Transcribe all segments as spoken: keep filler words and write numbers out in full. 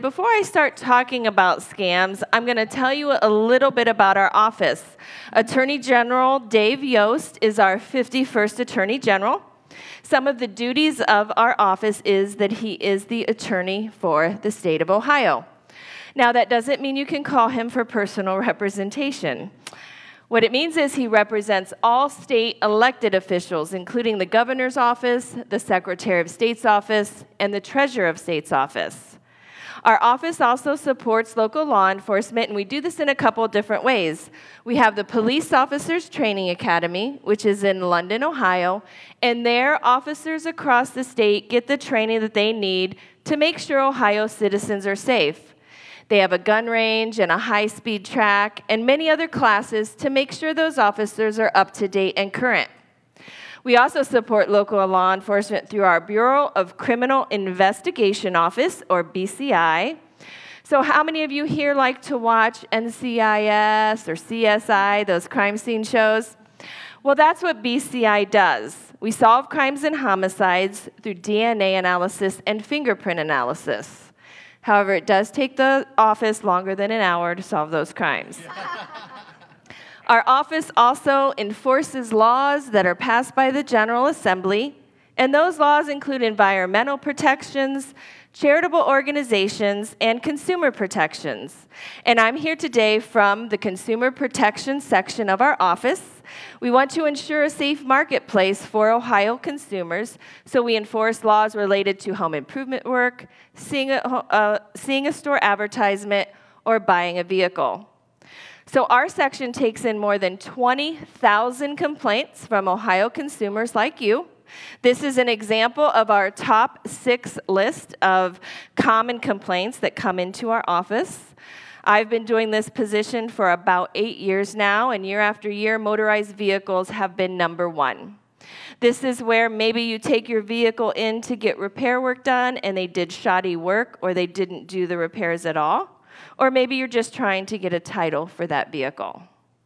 before I start talking about scams, I'm going to tell you a little bit about our office. Attorney General Dave Yost is our fifty-first Attorney General. Some of the duties of our office is that he is the attorney for the state of Ohio. Now, that doesn't mean you can call him for personal representation. What it means is he represents all state elected officials, including the governor's office, the Secretary of State's office, and the Treasurer of State's office. Our office also supports local law enforcement, and we do this in a couple different ways. We have the Police Officers Training Academy, which is in London, Ohio, and there officers across the state get the training that they need to make sure Ohio citizens are safe. They have a gun range and a high-speed track and many other classes to make sure those officers are up to date and current. We also support local law enforcement through our Bureau of Criminal Investigation Office, or B C I. So how many of you here like to watch N C I S or C S I, those crime scene shows? Well, that's what B C I does. We solve crimes and homicides through D N A analysis and fingerprint analysis. However, it does take the office longer than an hour to solve those crimes. Our office also enforces laws that are passed by the General Assembly, and those laws include environmental protections, charitable organizations, and consumer protections. And I'm here today from the Consumer Protection section of our office. We want to ensure a safe marketplace for Ohio consumers, so we enforce laws related to home improvement work, seeing a, uh, seeing a store advertisement, or buying a vehicle. So our section takes in more than twenty thousand complaints from Ohio consumers like you. This is an example of our top six list of common complaints that come into our office. I've been doing this position for about eight years now, and year after year, motorized vehicles have been number one. This is where maybe you take your vehicle in to get repair work done, and they did shoddy work, or they didn't do the repairs at all, or maybe you're just trying to get a title for that vehicle.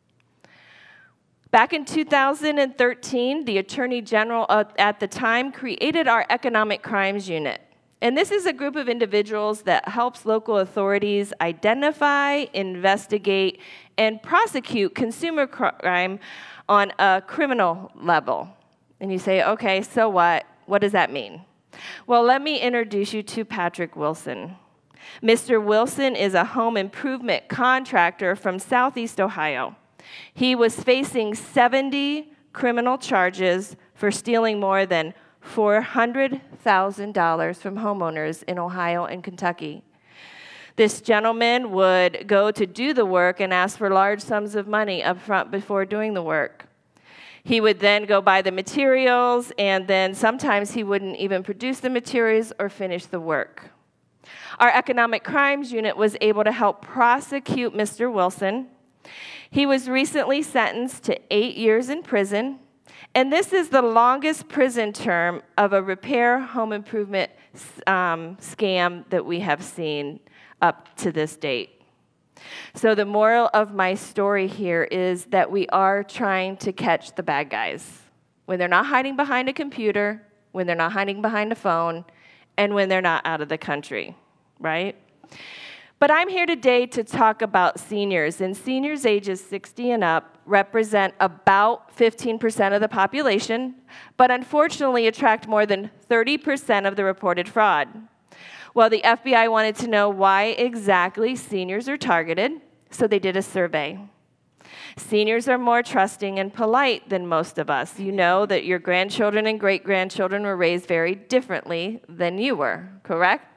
Back in two thousand thirteen, the Attorney General at the time created our Economic Crimes Unit. And this is a group of individuals that helps local authorities identify, investigate, and prosecute consumer crime on a criminal level. And you say, okay, so what? What does that mean? Well, let me introduce you to Patrick Wilson. Mister Wilson is a home improvement contractor from Southeast Ohio. He was facing seventy criminal charges for stealing more than four hundred thousand dollars from homeowners in Ohio and Kentucky. This gentleman would go to do the work and ask for large sums of money up front before doing the work. He would then go buy the materials, and then sometimes he wouldn't even produce the materials or finish the work. Our Economic Crimes Unit was able to help prosecute Mister Wilson. He was recently sentenced to eight years in prison, and this is the longest prison term of a repair home improvement um, scam that we have seen up to this date. So the moral of my story here is that we are trying to catch the bad guys when they're not hiding behind a computer, when they're not hiding behind a phone, and when they're not out of the country, right? But I'm here today to talk about seniors, and seniors ages sixty and up represent about fifteen percent of the population, but unfortunately attract more than thirty percent of the reported fraud. Well, the F B I wanted to know why exactly seniors are targeted, so they did a survey. Seniors are more trusting and polite than most of us. You know that your grandchildren and great-grandchildren were raised very differently than you were, correct?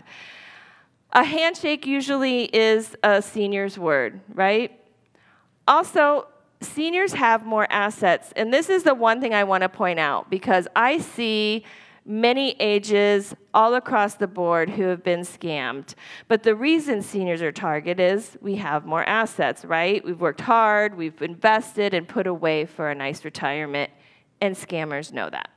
A handshake usually is a senior's word, right? Also, seniors have more assets, and this is the one thing I want to point out, because I see many ages all across the board who have been scammed. But the reason seniors are targeted is we have more assets, right? We've worked hard, we've invested, and put away for a nice retirement, and scammers know that.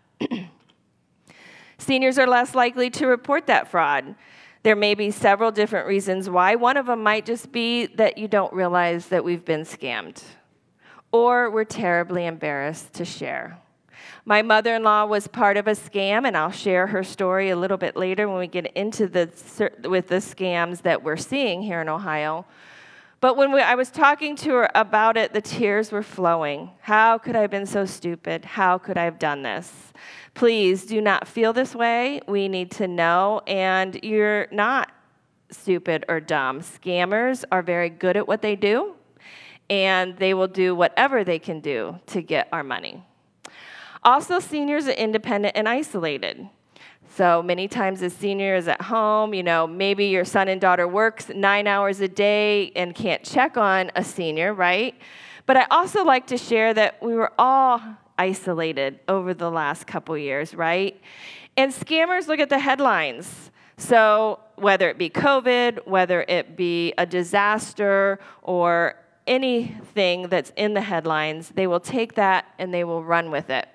Seniors are less likely to report that fraud. There may be several different reasons why. One of them might just be that you don't realize that we've been scammed, or we're terribly embarrassed to share. My mother-in-law was part of a scam, and I'll share her story a little bit later when we get into the with the scams that we're seeing here in Ohio. But when we, I was talking to her about it, the tears were flowing. How could I have been so stupid? How could I have done this? Please do not feel this way. We need to know, and you're not stupid or dumb. Scammers are very good at what they do, and they will do whatever they can do to get our money. Also, seniors are independent and isolated. So many times as seniors at home, you know, maybe your son and daughter works nine hours a day and can't check on a senior, right? But I also like to share that we were all isolated over the last couple years, right? And scammers look at the headlines. So whether it be COVID, whether it be a disaster, or anything that's in the headlines, they will take that and they will run with it.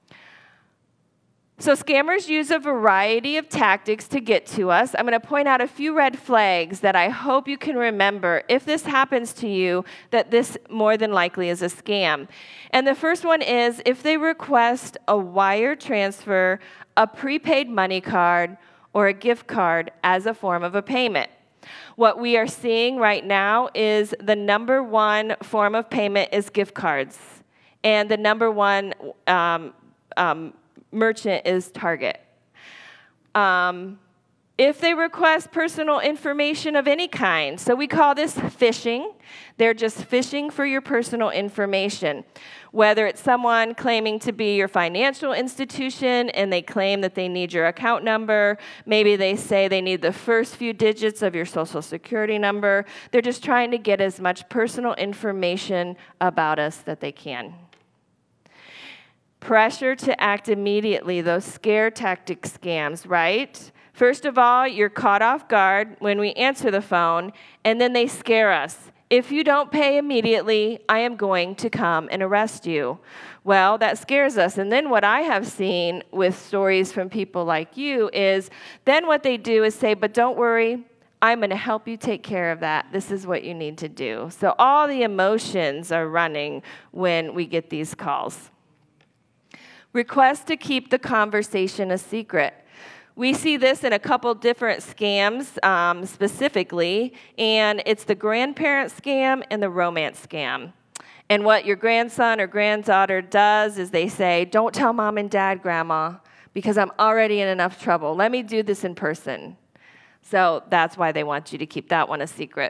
So scammers use a variety of tactics to get to us. I'm going to point out a few red flags that I hope you can remember if this happens to you, that this more than likely is a scam. And the first one is if they request a wire transfer, a prepaid money card, or a gift card as a form of a payment. What we are seeing right now is the number one form of payment is gift cards. And the number one um, um, merchant is Target. Um, if they request personal information of any kind, so we call this phishing. They're just phishing for your personal information. Whether it's someone claiming to be your financial institution and they claim that they need your account number, maybe they say they need the first few digits of your social security number. They're just trying to get as much personal information about us that they can. Pressure to act immediately, those scare tactic scams, right? First of all, you're caught off guard when we answer the phone, and then they scare us. If you don't pay immediately, I am going to come and arrest you. Well, that scares us. And then what I have seen with stories from people like you is then what they do is say, but don't worry, I'm going to help you take care of that. This is what you need to do. So all the emotions are running when we get these calls. Request to keep the conversation a secret. We see this in a couple different scams um, specifically, and it's the grandparent scam and the romance scam. And what your grandson or granddaughter does is they say, don't tell mom and dad, grandma, because I'm already in enough trouble. Let me do this in person. So that's why they want you to keep that one a secret.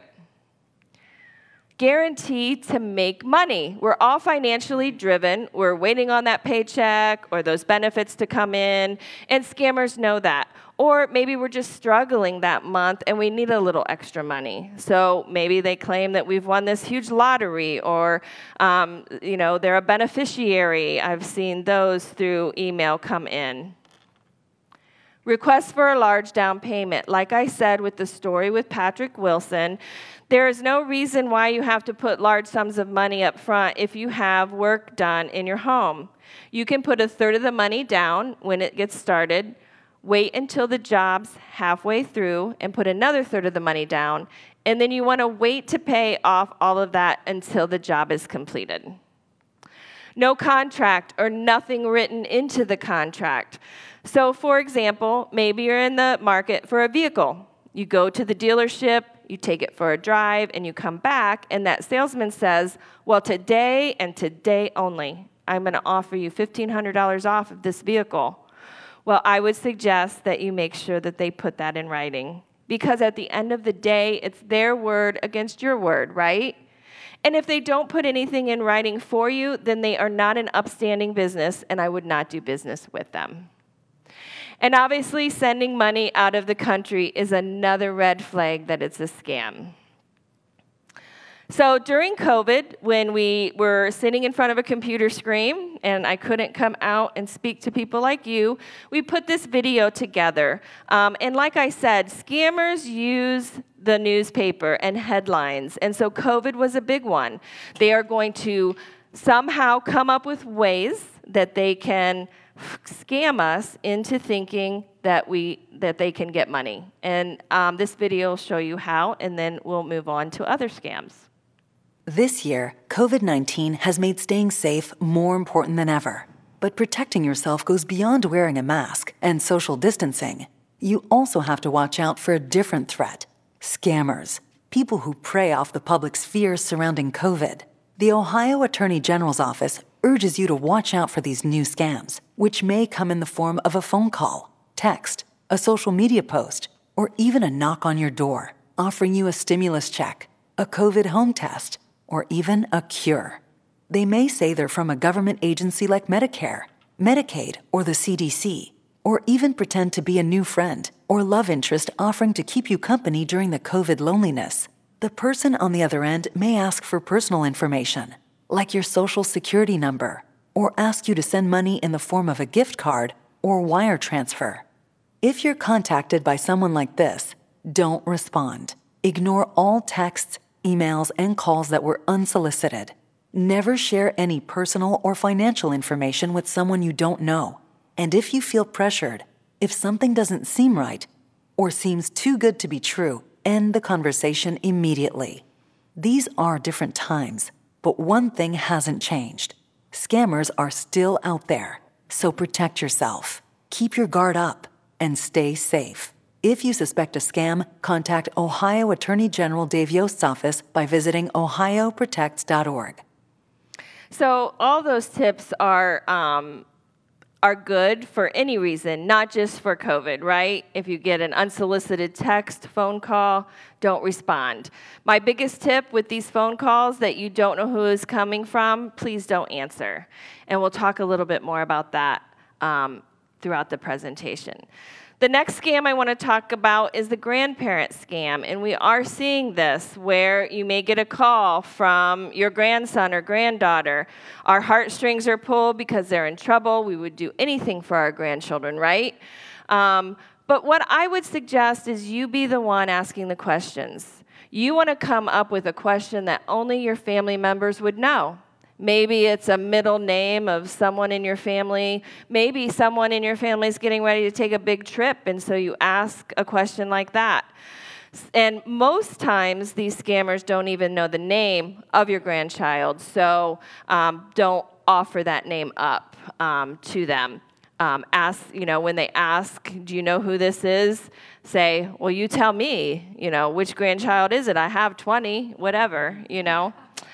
Guaranteed to make money. We're all financially driven. We're waiting on that paycheck or those benefits to come in, and scammers know that. Or maybe we're just struggling that month and we need a little extra money. So maybe they claim that we've won this huge lottery, or um, you know, they're a beneficiary. I've seen those through email come in. Request for a large down payment. Like I said with the story with Patrick Wilson, there is no reason why you have to put large sums of money up front if you have work done in your home. You can put a third of the money down when it gets started, wait until the job's halfway through, and put another third of the money down, and then you want to wait to pay off all of that until the job is completed. No contract or nothing written into the contract. So, for example, maybe you're in the market for a vehicle. You go to the dealership, you take it for a drive, and you come back, and that salesman says, well, today and today only, I'm going to offer you fifteen hundred dollars off of this vehicle. Well, I would suggest that you make sure that they put that in writing, because at the end of the day, it's their word against your word, right? And if they don't put anything in writing for you, then they are not an upstanding business, and I would not do business with them. And obviously, sending money out of the country is another red flag that it's a scam. So during COVID, when we were sitting in front of a computer screen and I couldn't come out and speak to people like you, we put this video together. Um, and like I said, scammers use the newspaper and headlines. And so COVID was a big one. They are going to somehow come up with ways that they can scam us into thinking that we that they can get money. And um, this video will show you how, and then we'll move on to other scams. This year, COVID nineteen has made staying safe more important than ever. But protecting yourself goes beyond wearing a mask and social distancing. You also have to watch out for a different threat: scammers, people who prey off the public's fears surrounding COVID. The Ohio Attorney General's office urges you to watch out for these new scams, which may come in the form of a phone call, text, a social media post, or even a knock on your door, offering you a stimulus check, a COVID home test, or even a cure. They may say they're from a government agency like Medicare, Medicaid, or the C D C, or even pretend to be a new friend or love interest offering to keep you company during the COVID loneliness. The person on the other end may ask for personal information, like your social security number, or ask you to send money in the form of a gift card or wire transfer. If you're contacted by someone like this, don't respond. Ignore all texts, emails, and calls that were unsolicited. Never share any personal or financial information with someone you don't know. And if you feel pressured, if something doesn't seem right or seems too good to be true, end the conversation immediately. These are different times, but one thing hasn't changed. Scammers are still out there, so protect yourself, keep your guard up, and stay safe. If you suspect a scam, contact Ohio Attorney General Dave Yost's office by visiting ohio protects dot org. So all those tips are um, are good for any reason, not just for COVID, right? If you get an unsolicited text, phone call, don't respond. My biggest tip with these phone calls that you don't know who is coming from, please don't answer. And we'll talk a little bit more about that um, throughout the presentation. The next scam I want to talk about is the grandparent scam, and we are seeing this where you may get a call from your grandson or granddaughter. Our heartstrings are pulled because they're in trouble. We would do anything for our grandchildren, right? Um, but what I would suggest is you be the one asking the questions. You want to come up with a question that only your family members would know. Maybe it's a middle name of someone in your family. Maybe someone in your family is getting ready to take a big trip, and so you ask a question like that. And most times, these scammers don't even know the name of your grandchild, so um, don't offer that name up um, to them. Um, ask, you know, when they ask, do you know who this is? Say, well, you tell me, you know, which grandchild is it? I have twenty, whatever, you know.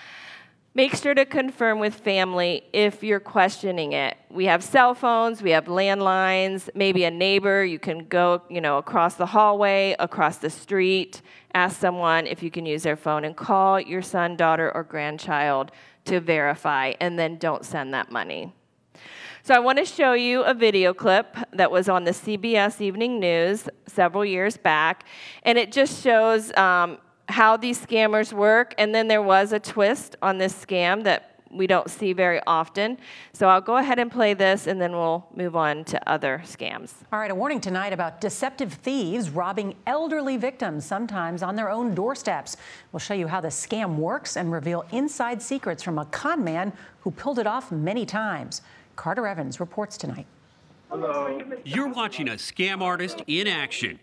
Make sure to confirm with family if you're questioning it. We have cell phones, we have landlines, maybe a neighbor. You can go, you know, across the hallway, across the street, ask someone if you can use their phone and call your son, daughter, or grandchild to verify, and then don't send that money. So I want to show you a video clip that was on the C B S Evening News several years back, and it just shows um, how these scammers work, and then there was a twist on this scam that we don't see very often. So I'll go ahead and play this, and then we'll move on to other scams. All right, a warning tonight about deceptive thieves robbing elderly victims, sometimes on their own doorsteps. We'll show you how the scam works and reveal inside secrets from a con man who pulled it off many times. Carter Evans reports tonight. Hello. You're watching a scam artist in action.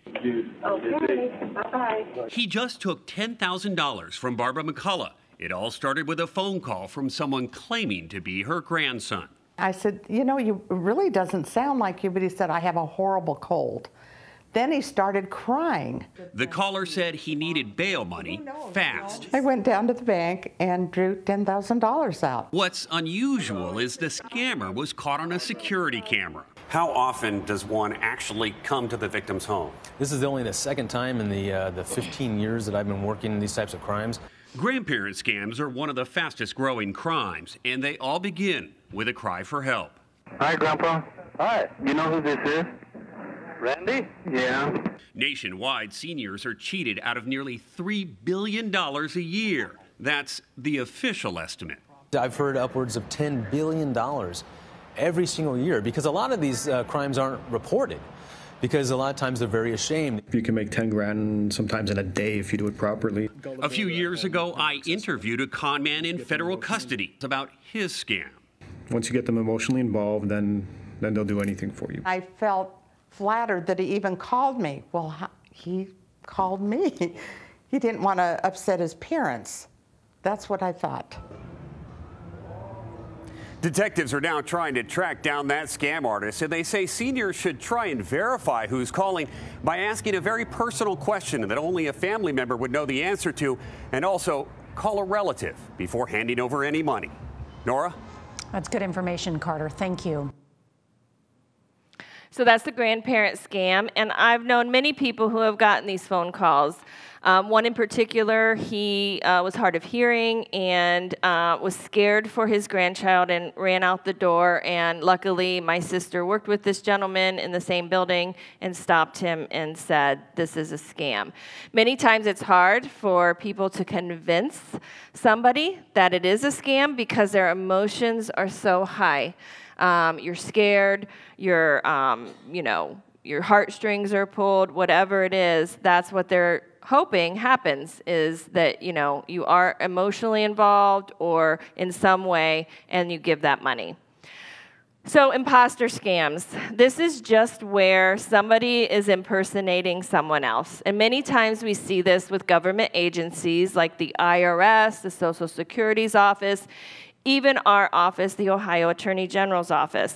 Okay, bye-bye. He just took ten thousand dollars from Barbara McCullough. It all started with a phone call from someone claiming to be her grandson. I said, you know, you it really doesn't sound like you, but he said, I have a horrible cold. Then he started crying. The caller said he needed bail money fast. I went down to the bank and drew ten thousand dollars out. What's unusual is the scammer was caught on a security camera. How often does one actually come to the victim's home? This is only the second time in the uh, the fifteen years that I've been working in these types of crimes. Grandparent scams are one of the fastest growing crimes, and they all begin with a cry for help. Hi, Grandpa. Hi. You know who this is? Randy? Yeah. Nationwide, seniors are cheated out of nearly three billion dollars a year. That's the official estimate. I've heard upwards of ten billion dollars every single year, because a lot of these uh, crimes aren't reported, because a lot of times they're very ashamed. You can make ten grand sometimes in a day if you do it properly. A few years ago, I interviewed a con man in federal custody about his scam. Once you get them emotionally involved, then then they'll do anything for you. I felt flattered that he even called me. Well, he called me. He didn't want to upset his parents. That's what I thought. Detectives are now trying to track down that scam artist, and they say seniors should try and verify who's calling by asking a very personal question that only a family member would know the answer to, and also call a relative before handing over any money. Nora? That's good information, Carter. Thank you. So that's the grandparent scam, and I've known many people who have gotten these phone calls. Um, one in particular, he uh, was hard of hearing and uh, was scared for his grandchild and ran out the door, and luckily my sister worked with this gentleman in the same building and stopped him and said, this is a scam. Many times it's hard for people to convince somebody that it is a scam because their emotions are so high. Um, you're scared, you're, um, you know, your heartstrings are pulled, whatever it is, that's what they're hoping happens, is that, you know, you are emotionally involved or in some way, and you give that money. So imposter scams. This is just where somebody is impersonating someone else. And many times we see this with government agencies like the I R S, the Social Security's office, even our office, the Ohio Attorney General's office.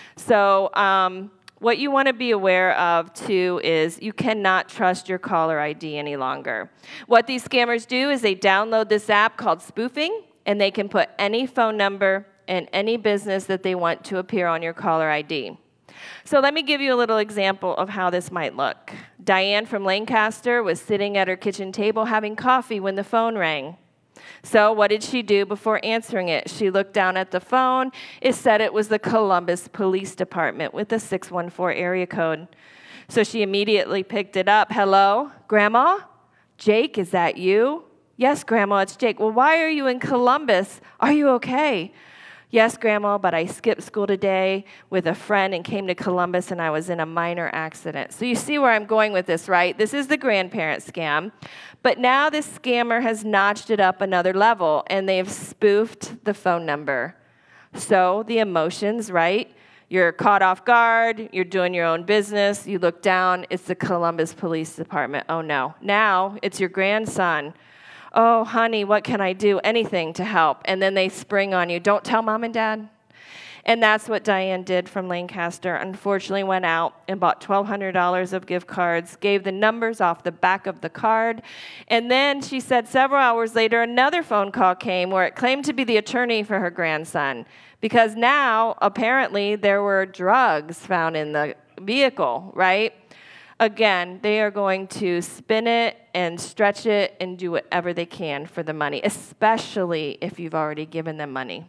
So um, what you want to be aware of, too, is you cannot trust your caller I D any longer. What these scammers do is they download this app called spoofing, and they can put any phone number and any business that they want to appear on your caller I D. So let me give you a little example of how this might look. Diane from Lancaster was sitting at her kitchen table having coffee when the phone rang. So what did she do before answering it? She looked down at the phone. It said it was the Columbus Police Department with the six one four area code. So she immediately picked it up. Hello, Grandma? Jake, is that you? Yes, Grandma, it's Jake. Well, why are you in Columbus? Are you okay? Yes, Grandma, but I skipped school today with a friend and came to Columbus, and I was in a minor accident. So you see where I'm going with this, right? This is the grandparent scam. But now this scammer has notched it up another level, and they've spoofed the phone number. So the emotions, right? You're caught off guard, you're doing your own business, you look down, it's the Columbus Police Department. Oh, no. Now it's your grandson. Oh, honey, what can I do? Anything to help. And then they spring on you. Don't tell Mom and Dad. And that's what Diane did from Lancaster. Unfortunately, went out and bought twelve hundred dollars of gift cards, gave the numbers off the back of the card. And then she said several hours later, another phone call came where it claimed to be the attorney for her grandson. Because now, apparently, there were drugs found in the vehicle, right? Again, they are going to spin it and stretch it and do whatever they can for the money, especially if you've already given them money.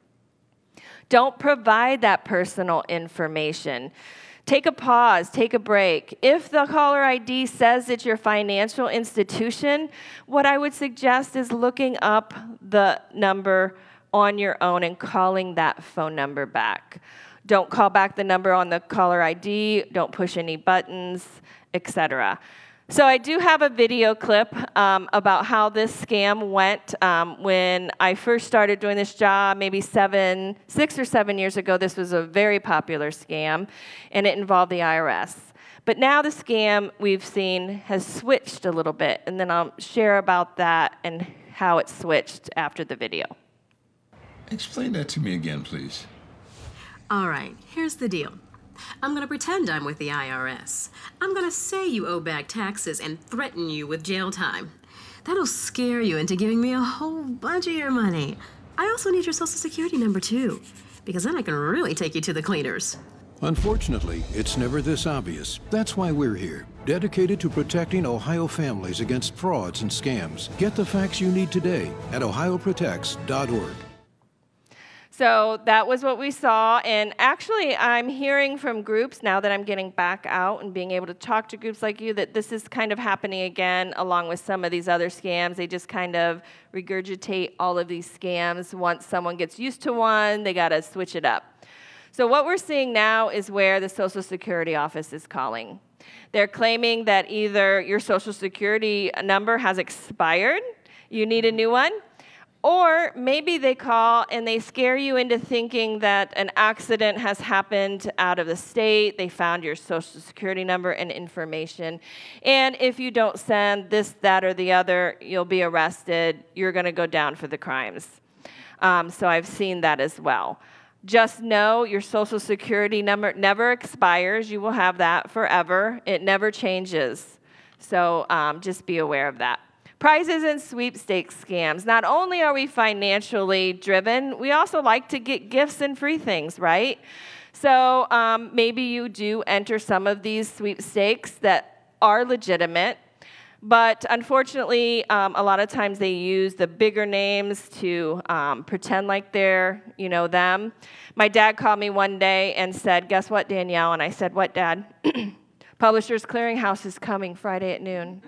Don't provide that personal information. Take a pause, take a break. If the caller I D says it's your financial institution, what I would suggest is looking up the number on your own and calling that phone number back. Don't call back the number on the caller I D, don't push any buttons, et cetera. So I do have a video clip um, about how this scam went um, when I first started doing this job, maybe seven, six or seven years ago. This was a very popular scam, and it involved the I R S. But now the scam we've seen has switched a little bit, and then I'll share about that and how it switched after the video. Explain that to me again, please. All right, here's the deal. I'm going to pretend I'm with the I R S. I'm going to say you owe back taxes and threaten you with jail time. That'll scare you into giving me a whole bunch of your money. I also need your Social Security number, too, because then I can really take you to the cleaners. Unfortunately, it's never this obvious. That's why we're here, dedicated to protecting Ohio families against frauds and scams. Get the facts you need today at ohio protects dot org. So that was what we saw, and actually I'm hearing from groups now that I'm getting back out and being able to talk to groups like you that this is kind of happening again along with some of these other scams. They just kind of regurgitate all of these scams. Once someone gets used to one, they got to switch it up. So what we're seeing now is where the Social Security office is calling. They're claiming that either your Social Security number has expired, you need a new one, or maybe they call and they scare you into thinking that an accident has happened out of the state. They found your Social Security number and information. And if you don't send this, that, or the other, you'll be arrested. You're going to go down for the crimes. Um, so I've seen that as well. Just know your Social Security number never expires. You will have that forever. It never changes. So um, just be aware of that. Prizes and sweepstakes scams. Not only are we financially driven, we also like to get gifts and free things, right? So um, maybe you do enter some of these sweepstakes that are legitimate. But unfortunately, um, a lot of times they use the bigger names to um, pretend like they're, you know, them. My dad called me one day and said, "Guess what, Danielle?" And I said, "What, Dad?" "Publishers Clearinghouse is coming Friday at noon."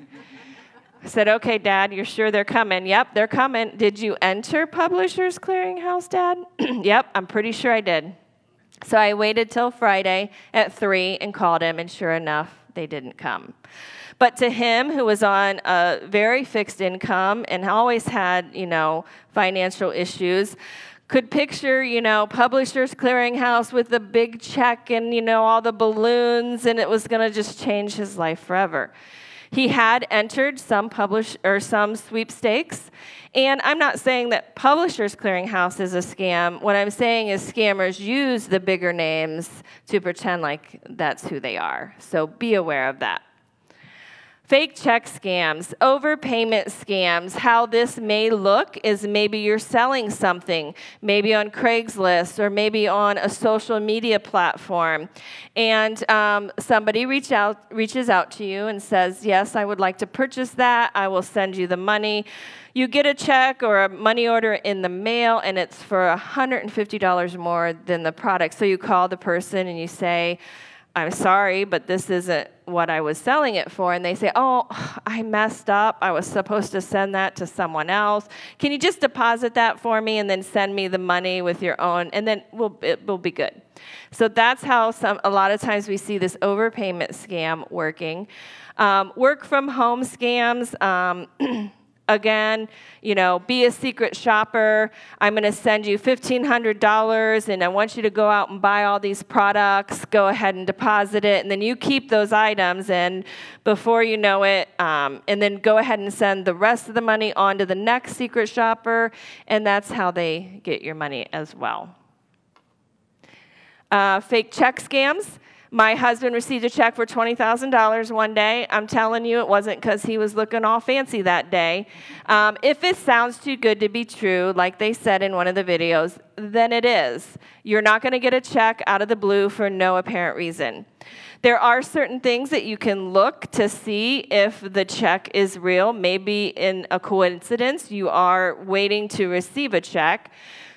I said, "Okay, Dad, you're sure they're coming?" "Yep, they're coming." "Did you enter Publishers Clearinghouse, Dad?" "Yep, I'm pretty sure I did." So I waited till Friday at three and called him, and sure enough, they didn't come. But to him, who was on a very fixed income and always had, you know, financial issues, could picture, you know, Publishers Clearinghouse with the big check and, you know, all the balloons, and it was going to just change his life forever. He had entered some publish or some sweepstakes, and I'm not saying that Publishers Clearinghouse is a scam. What I'm saying is scammers use the bigger names to pretend like that's who they are. So be aware of that. Fake check scams, overpayment scams. How this may look is maybe you're selling something, maybe on Craigslist or maybe on a social media platform, and um, somebody reach out, reaches out to you and says, "Yes, I would like to purchase that. I will send you the money." You get a check or a money order in the mail, and it's for one hundred fifty dollars more than the product. So you call the person and you say, "I'm sorry, but this isn't what I was selling it for." And they say, "Oh, I messed up. I was supposed to send that to someone else. Can you just deposit that for me and then send me the money with your own, and then we'll, it will be good." So that's how some, a lot of times we see this overpayment scam working. Um, work from home scams. Um, Again, you know, be a secret shopper. I'm going to send you fifteen hundred dollars, and I want you to go out and buy all these products. Go ahead and deposit it, and then you keep those items, and before you know it, um, and then go ahead and send the rest of the money on to the next secret shopper, and that's how they get your money as well. Uh, fake check scams. My husband received a check for twenty thousand dollars one day. I'm telling you, it wasn't because he was looking all fancy that day. Um, if it sounds too good to be true, like they said in one of the videos, then it is. You're not going to get a check out of the blue for no apparent reason. There are certain things that you can look to see if the check is real. Maybe in a coincidence, you are waiting to receive a check.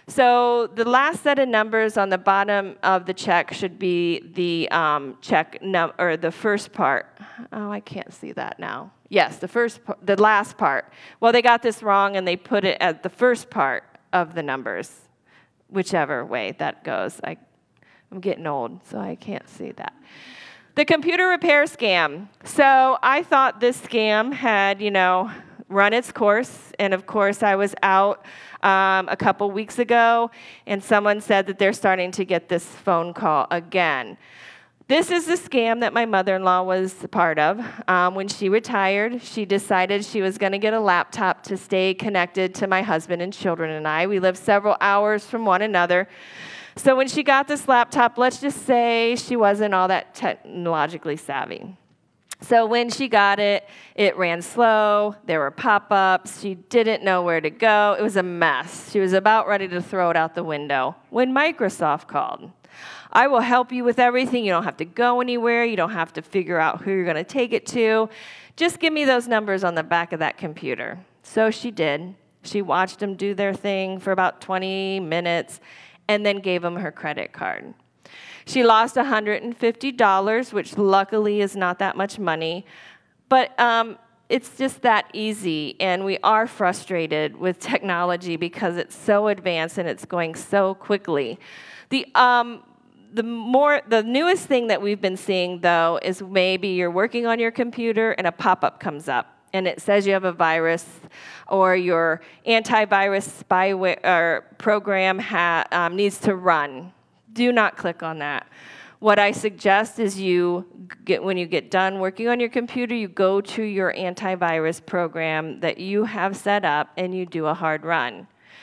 So the last set of numbers on the bottom of the check should be the um, check num or the first part. Oh, I can't see that now. Yes, the first, the last part. Well, they got this wrong and they put it at the first part of the numbers, whichever way that goes. I, I'm getting old, so I can't see that. The computer repair scam. So I thought this scam had, you know, run its course, and of course I was out um, a couple weeks ago, and someone said that they're starting to get this phone call again. This is the scam that my mother-in-law was part of. Um, when she retired, she decided she was going to get a laptop to stay connected to my husband and children and I. We live several hours from one another. So when she got this laptop, let's just say she wasn't all that technologically savvy. So when she got it, it ran slow, there were pop-ups, she didn't know where to go, it was a mess. She was about ready to throw it out the window when Microsoft called. "I will help you with everything, you don't have to go anywhere, you don't have to figure out who you're going to take it to, just give me those numbers on the back of that computer." So she did. She watched them do their thing for about twenty minutes and then gave them her credit card. She lost one hundred fifty dollars, which luckily is not that much money, but um, it's just that easy, and we are frustrated with technology because it's so advanced and it's going so quickly. The, um, the, more, the newest thing that we've been seeing, though, is maybe you're working on your computer and a pop-up comes up, and it says you have a virus or your antivirus spyware or program ha um, needs to run. Do not click on that. What I suggest is you get, when you get done working on your computer, you go to your antivirus program that you have set up and you do a hard run.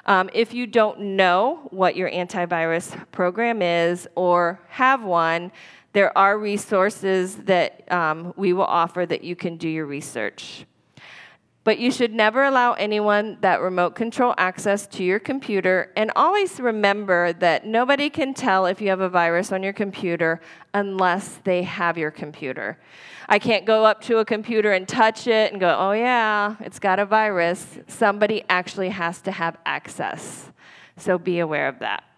Um, if you don't know what your antivirus program is or have one, there are resources that um, we will offer that you can do your research. But you should never allow anyone that remote control access to your computer, and always remember that nobody can tell if you have a virus on your computer unless they have your computer. I can't go up to a computer and touch it and go, oh yeah, it's got a virus. Somebody actually has to have access. So be aware of that.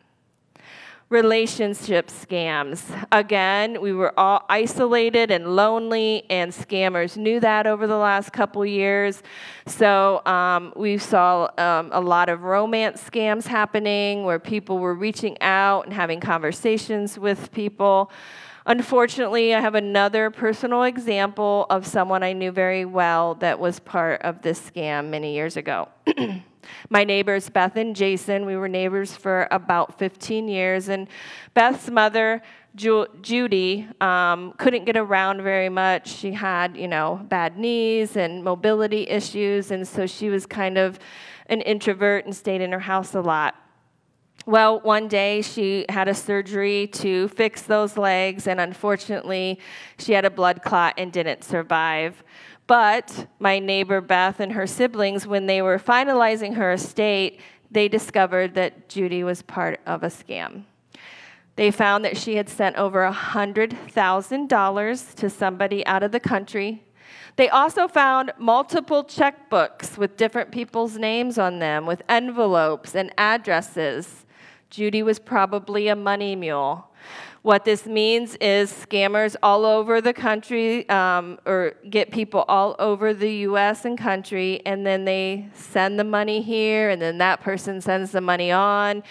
Relationship scams. Again, we were all isolated and lonely, and scammers knew that over the last couple years. So um, we saw um, a lot of romance scams happening where people were reaching out and having conversations with people. Unfortunately, I have another personal example of someone I knew very well that was part of this scam many years ago. My neighbors, Beth and Jason, we were neighbors for about fifteen years, and Beth's mother, Ju- Judy, um, couldn't get around very much. She had, you know, bad knees and mobility issues, and so she was kind of an introvert and stayed in her house a lot. Well, one day she had a surgery to fix those legs, and unfortunately, she had a blood clot and didn't survive. But my neighbor Beth and her siblings, when they were finalizing her estate, they discovered that Judy was part of a scam. They found that she had sent over one hundred thousand dollars to somebody out of the country. They also found multiple checkbooks with different people's names on them, with envelopes and addresses. Judy was probably a money mule. What this means is scammers all over the country, um, or get people all over the U S and country, and then they send the money here, and then that person sends the money on.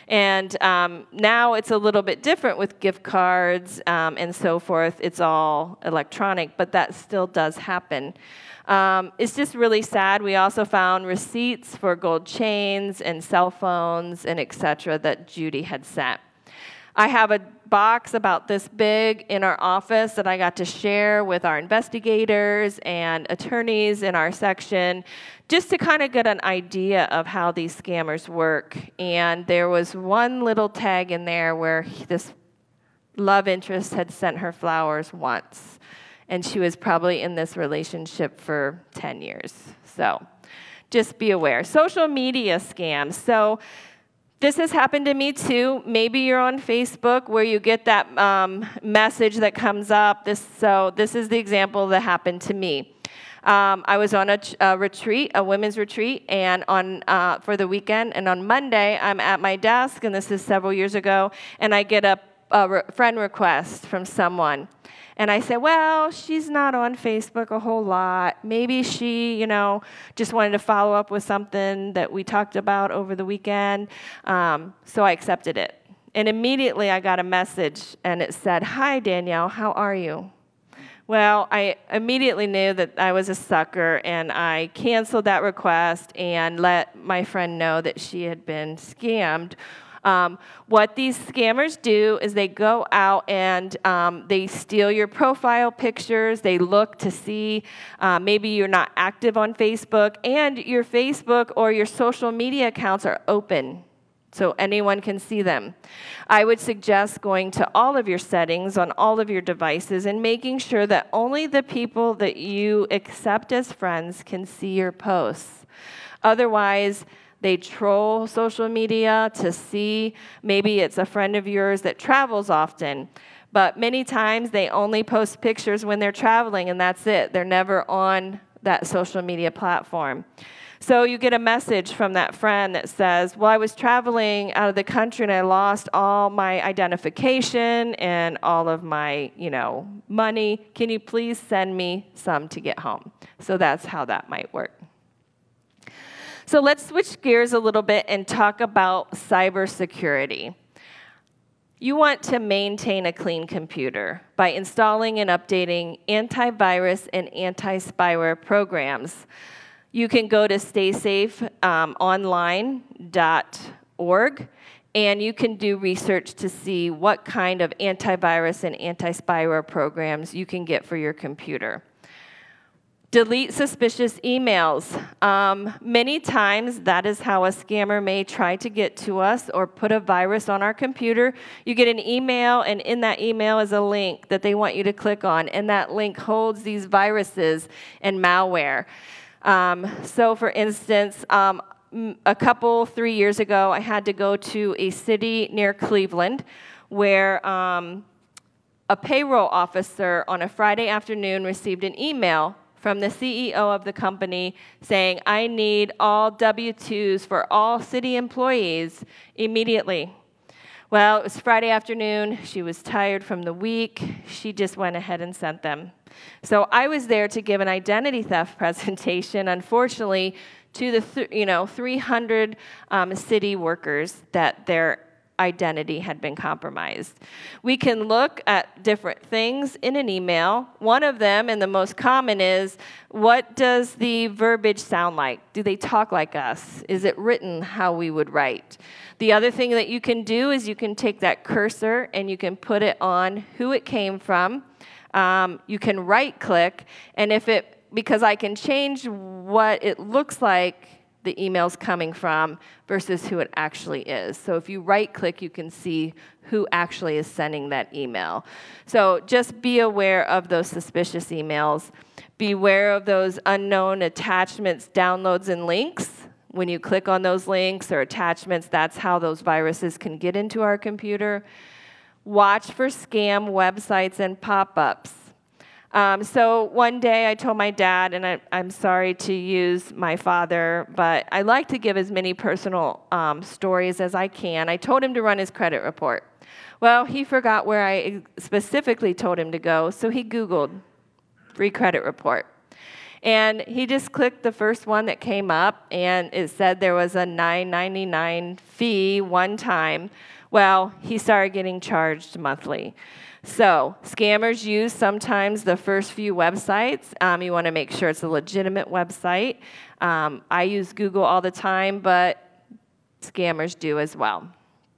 And um, now it's a little bit different with gift cards um, and so forth. It's all electronic, but that still does happen. Um, it's just really sad. We also found receipts for gold chains and cell phones and et cetera that Judy had sent. I have a box about this big in our office that I got to share with our investigators and attorneys in our section, just to kind of get an idea of how these scammers work. And there was one little tag in there where this love interest had sent her flowers once, and she was probably in this relationship for ten years. So just be aware. Social media scams. So this has happened to me too. Maybe you're on Facebook where you get that um, message that comes up. This, so this is the example that happened to me. Um, I was on a, a retreat, a women's retreat, and on uh, for the weekend. And on Monday, I'm at my desk, and this is several years ago, and I get a, a re- friend request from someone. And I said, well, she's not on Facebook a whole lot. Maybe she, you know, just wanted to follow up with something that we talked about over the weekend. Um, so I accepted it. And immediately I got a message, and it said, hi, Danielle, how are you? Well, I immediately knew that I was a sucker, and I canceled that request and let my friend know that she had been scammed. Um, what these scammers do is they go out and um, they steal your profile pictures. They look to see uh, maybe you're not active on Facebook, and your Facebook or your social media accounts are open, so anyone can see them. I would suggest going to all of your settings on all of your devices and making sure that only the people that you accept as friends can see your posts. Otherwise, they troll social media to see, maybe it's a friend of yours that travels often, but many times they only post pictures when they're traveling, and that's it. They're never on that social media platform. So you get a message from that friend that says, well, I was traveling out of the country and I lost all my identification and all of my, you know, money. Can you please send me some to get home? So that's how that might work. So let's switch gears a little bit and talk about cybersecurity. You want to maintain a clean computer by installing and updating antivirus and anti-spyware programs. You can go to stay safe online dot org, and you can do research to see what kind of antivirus and anti-spyware programs you can get for your computer. Delete suspicious emails. Um, many times, that is how a scammer may try to get to us or put a virus on our computer. You get an email, and in that email is a link that they want you to click on, and that link holds these viruses and malware. Um, so, for instance, um, a couple, three years ago, I had to go to a city near Cleveland where um, a payroll officer on a Friday afternoon received an email from the C E O of the company saying, I need all W two's for all city employees immediately. Well, it was Friday afternoon. She was tired from the week. She just went ahead and sent them. So I was there to give an identity theft presentation, unfortunately, to the th- you know three hundred um, city workers that their identity had been compromised. We can look at different things in an email. One of them, and the most common, is what does the verbiage sound like? Do they talk like us? Is it written how we would write? The other thing that you can do is you can take that cursor and you can put it on who it came from. Um, you can right-click, and if it, because I can change what it looks like the email's coming from versus who it actually is. So if you right-click, you can see who actually is sending that email. So just be aware of those suspicious emails. Beware of those unknown attachments, downloads, and links. When you click on those links or attachments, that's how those viruses can get into our computer. Watch for scam websites and pop-ups. Um, so one day I told my dad, and I, I'm sorry to use my father, but I like to give as many personal um, stories as I can. I told him to run his credit report. Well, he forgot where I specifically told him to go, so he Googled free credit report. And he just clicked the first one that came up, and it said there was a nine ninety-nine fee one time. Well, he started getting charged monthly. So scammers use sometimes the first few websites. Um, you want to make sure it's a legitimate website. Um, I use Google all the time, but scammers do as well.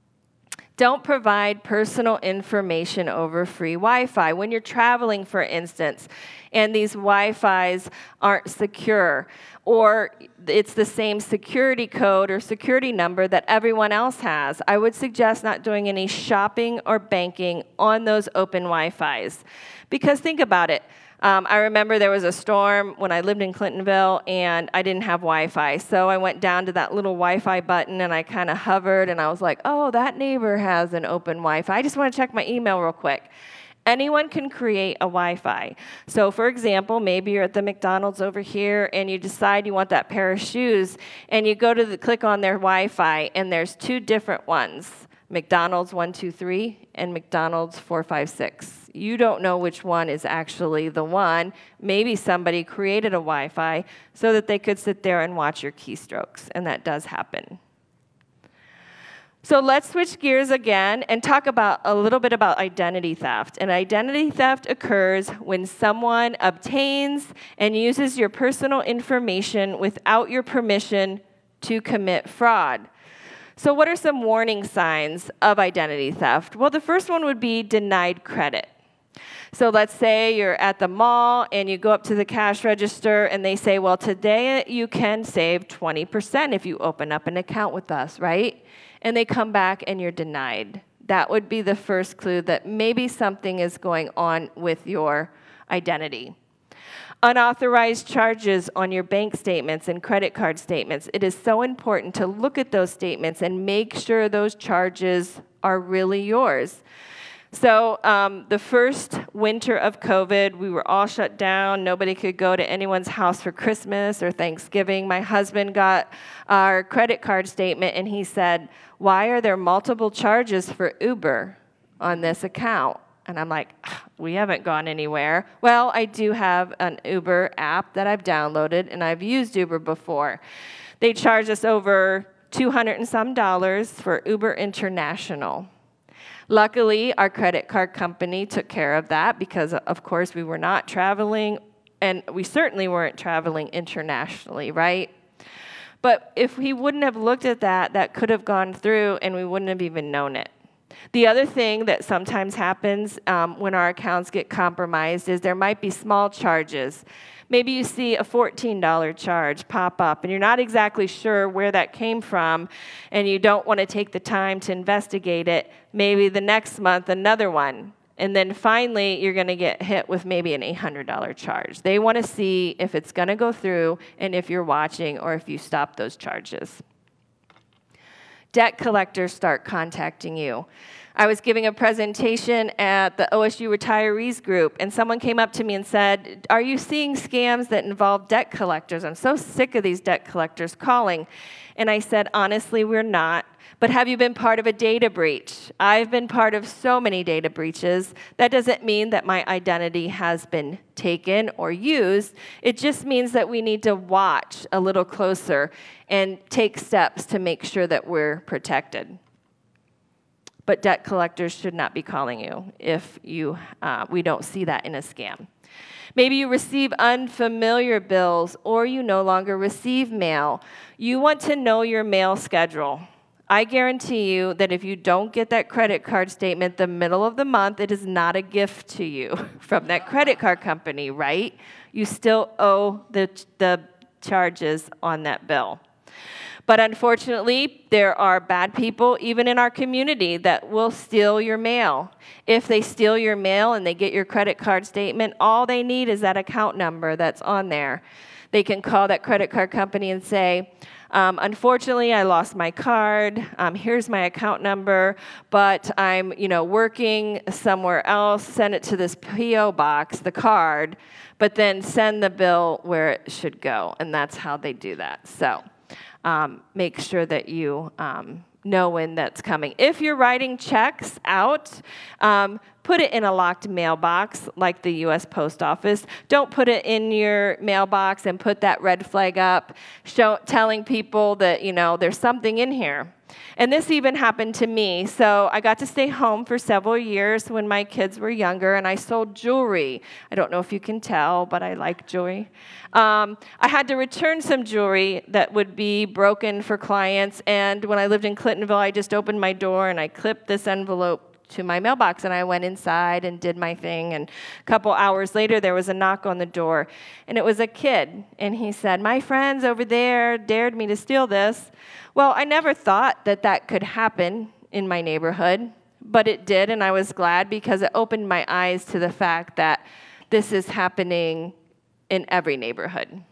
Don't provide personal information over free Wi-Fi. When you're traveling, for instance, and these Wi-Fis aren't secure, or it's the same security code or security number that everyone else has, I would suggest not doing any shopping or banking on those open Wi-Fis. Because think about it. Um, I remember there was a storm when I lived in Clintonville, and I didn't have Wi-Fi. So I went down to that little Wi-Fi button, and I kind of hovered, and I was like, oh, that neighbor has an open Wi-Fi. I just want to check my email real quick. Anyone can create a Wi-Fi. So for example, maybe you're at the McDonald's over here and you decide you want that pair of shoes, and you go to the, click on their Wi-Fi, and there's two different ones, McDonald's one two three and McDonald's four five six. You don't know which one is actually the one. Maybe somebody created a Wi-Fi so that they could sit there and watch your keystrokes, and that does happen. So let's switch gears again and talk about a little bit about identity theft. And identity theft occurs when someone obtains and uses your personal information without your permission to commit fraud. So what are some warning signs of identity theft? Well, the first one would be denied credit. So let's say you're at the mall and you go up to the cash register and they say, well, today you can save twenty percent if you open up an account with us, right? And they come back and you're denied. That would be the first clue that maybe something is going on with your identity. Unauthorized charges on your bank statements and credit card statements. It is so important to look at those statements and make sure those charges are really yours. So um, the first winter of COVID, we were all shut down. Nobody could go to anyone's house for Christmas or Thanksgiving. My husband got our credit card statement, and he said, why are there multiple charges for Uber on this account? And I'm like, we haven't gone anywhere. Well, I do have an Uber app that I've downloaded, and I've used Uber before. They charge us over two hundred and some dollars for Uber International. Luckily, our credit card company took care of that because, of course, we were not traveling, and we certainly weren't traveling internationally, right? But if we wouldn't have looked at that, that could have gone through, and we wouldn't have even known it. The other thing that sometimes happens um, when our accounts get compromised is there might be small charges. Maybe you see a fourteen dollar charge pop up, and you're not exactly sure where that came from, and you don't want to take the time to investigate it. Maybe the next month, another one. And then finally, you're going to get hit with maybe an eight hundred dollar charge. They want to see if it's going to go through and if you're watching or if you stop those charges. Debt collectors start contacting you. I was giving a presentation at the O S U Retirees Group, and someone came up to me and said, "Are you seeing scams that involve debt collectors? I'm so sick of these debt collectors calling." And I said, "Honestly, we're not. But have you been part of a data breach?" I've been part of so many data breaches. That doesn't mean that my identity has been taken or used. It just means that we need to watch a little closer and take steps to make sure that we're protected. But debt collectors should not be calling you if you uh, we don't see that in a scam. Maybe you receive unfamiliar bills or you no longer receive mail. You want to know your mail schedule. I guarantee you that if you don't get that credit card statement the middle of the month, it is not a gift to you from that credit card company, right? You still owe the, the charges on that bill. But unfortunately, there are bad people, even in our community, that will steal your mail. If they steal your mail and they get your credit card statement, all they need is that account number that's on there. They can call that credit card company and say, Um, unfortunately, I lost my card. Um, here's my account number, but I'm, you know, working somewhere else. Send it to this P O box, the card, but then send the bill where it should go, and that's how they do that. So um, make sure that you um, know when that's coming. If you're writing checks out, um, put it in a locked mailbox like the U S Post Office. Don't put it in your mailbox and put that red flag up, show, telling people that, you know, there's something in here. And this even happened to me. So I got to stay home for several years when my kids were younger, and I sold jewelry. I don't know if you can tell, but I like jewelry. Um, I had to return some jewelry that would be broken for clients, and when I lived in Clintonville, I just opened my door and I clipped this envelope to my mailbox, and I went inside and did my thing, and a couple hours later there was a knock on the door, and it was a kid, and he said, "My friends over there dared me to steal this." Well, I never thought that that could happen in my neighborhood, but it did, and I was glad because it opened my eyes to the fact that this is happening in every neighborhood.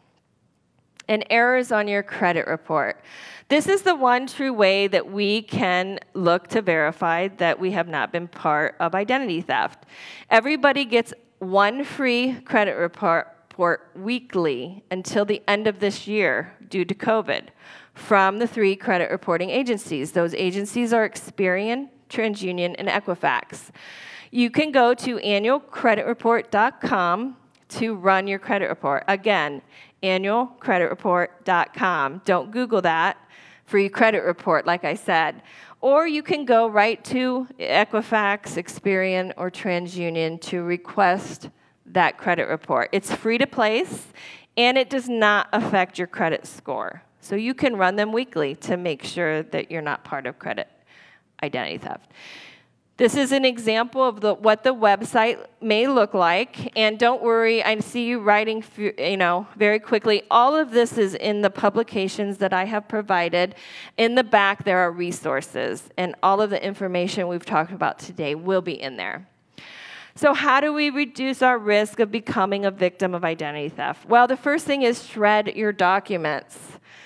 And errors on your credit report. This is the one true way that we can look to verify that we have not been part of identity theft. Everybody gets one free credit report, report weekly until the end of this year due to COVID from the three credit reporting agencies. Those agencies are Experian, TransUnion, and Equifax. You can go to annual credit report dot com to run your credit report. Again, annual credit report dot com. Don't Google that. Free credit report, like I said. Or you can go right to Equifax, Experian, or TransUnion to request that credit report. It's free to place, and it does not affect your credit score. So you can run them weekly to make sure that you're not part of credit identity theft. This is an example of the, what the website may look like, and don't worry, I see you writing, you know, very quickly. All of this is in the publications that I have provided. In the back, there are resources, and all of the information we've talked about today will be in there. So how do we reduce our risk of becoming a victim of identity theft? Well, the first thing is shred your documents.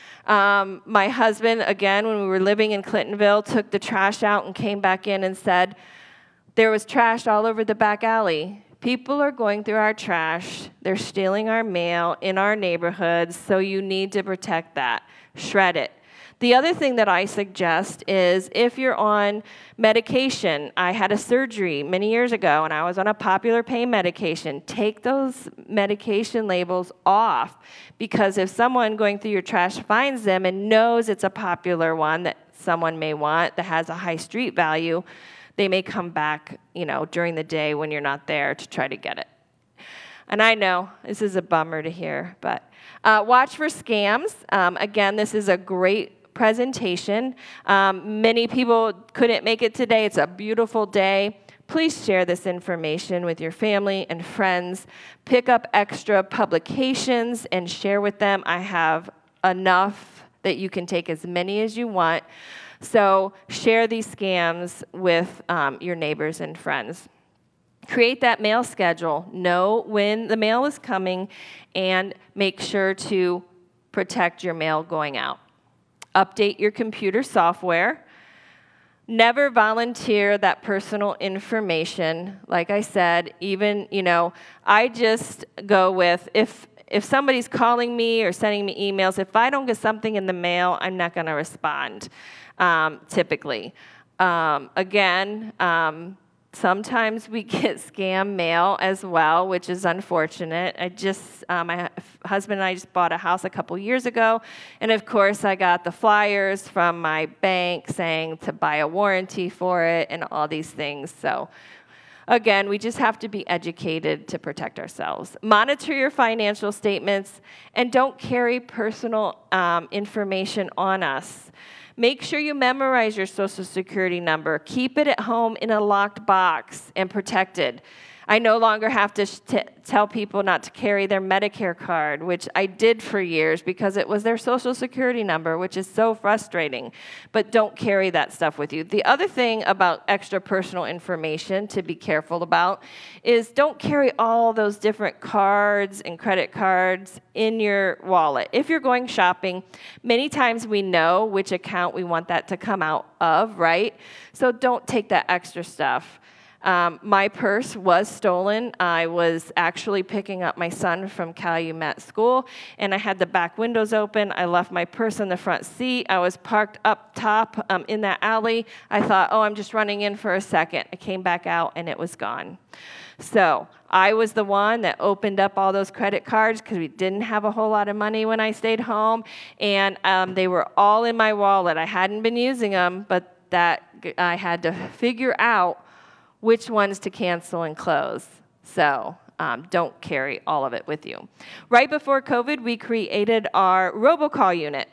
Um, my husband, again, when we were living in Clintonville, took the trash out and came back in and said, there was trash all over the back alley. People are going through our trash. They're stealing our mail in our neighborhoods, so you need to protect that. Shred it. The other thing that I suggest is if you're on medication, I had a surgery many years ago and I was on a popular pain medication, take those medication labels off, because if someone going through your trash finds them and knows it's a popular one that someone may want that has a high street value, they may come back, you know, during the day when you're not there to try to get it. And I know this is a bummer to hear, but uh, watch for scams. Um, again, this is a great presentation. Um, many people couldn't make it today. It's a beautiful day. Please share this information with your family and friends. Pick up extra publications and share with them. I have enough that you can take as many as you want. So share these scams with um, your neighbors and friends. Create that mail schedule. Know when the mail is coming and make sure to protect your mail going out. Update your computer software. Never volunteer that personal information. Like I said, even, you know, I just go with, if if somebody's calling me or sending me emails, if I don't get something in the mail, I'm not going to respond, um, typically. Um, again, um, sometimes we get scam mail as well, which is unfortunate. I just, um, my husband and I just bought a house a couple years ago, and of course I got the flyers from my bank saying to buy a warranty for it and all these things. So again, we just have to be educated to protect ourselves. Monitor your financial statements, and don't carry personal um, information on us. Make sure you memorize your Social Security number. Keep it at home in a locked box and protected. I no longer have to t- tell people not to carry their Medicare card, which I did for years because it was their Social Security number, which is so frustrating. But don't carry that stuff with you. The other thing about extra personal information to be careful about is don't carry all those different cards and credit cards in your wallet. If you're going shopping, many times we know which account we want that to come out of, right? So don't take that extra stuff. Um, my purse was stolen. I was actually picking up my son from Calumet School, and I had the back windows open. I left my purse in the front seat. I was parked up top um, in that alley. I thought, oh, I'm just running in for a second. I came back out, and it was gone. So I was the one that opened up all those credit cards because we didn't have a whole lot of money when I stayed home, and um, they were all in my wallet. I hadn't been using them, but that I had to figure out which ones to cancel and close. So um, don't carry all of it with you. Right before COVID, we created our robocall unit.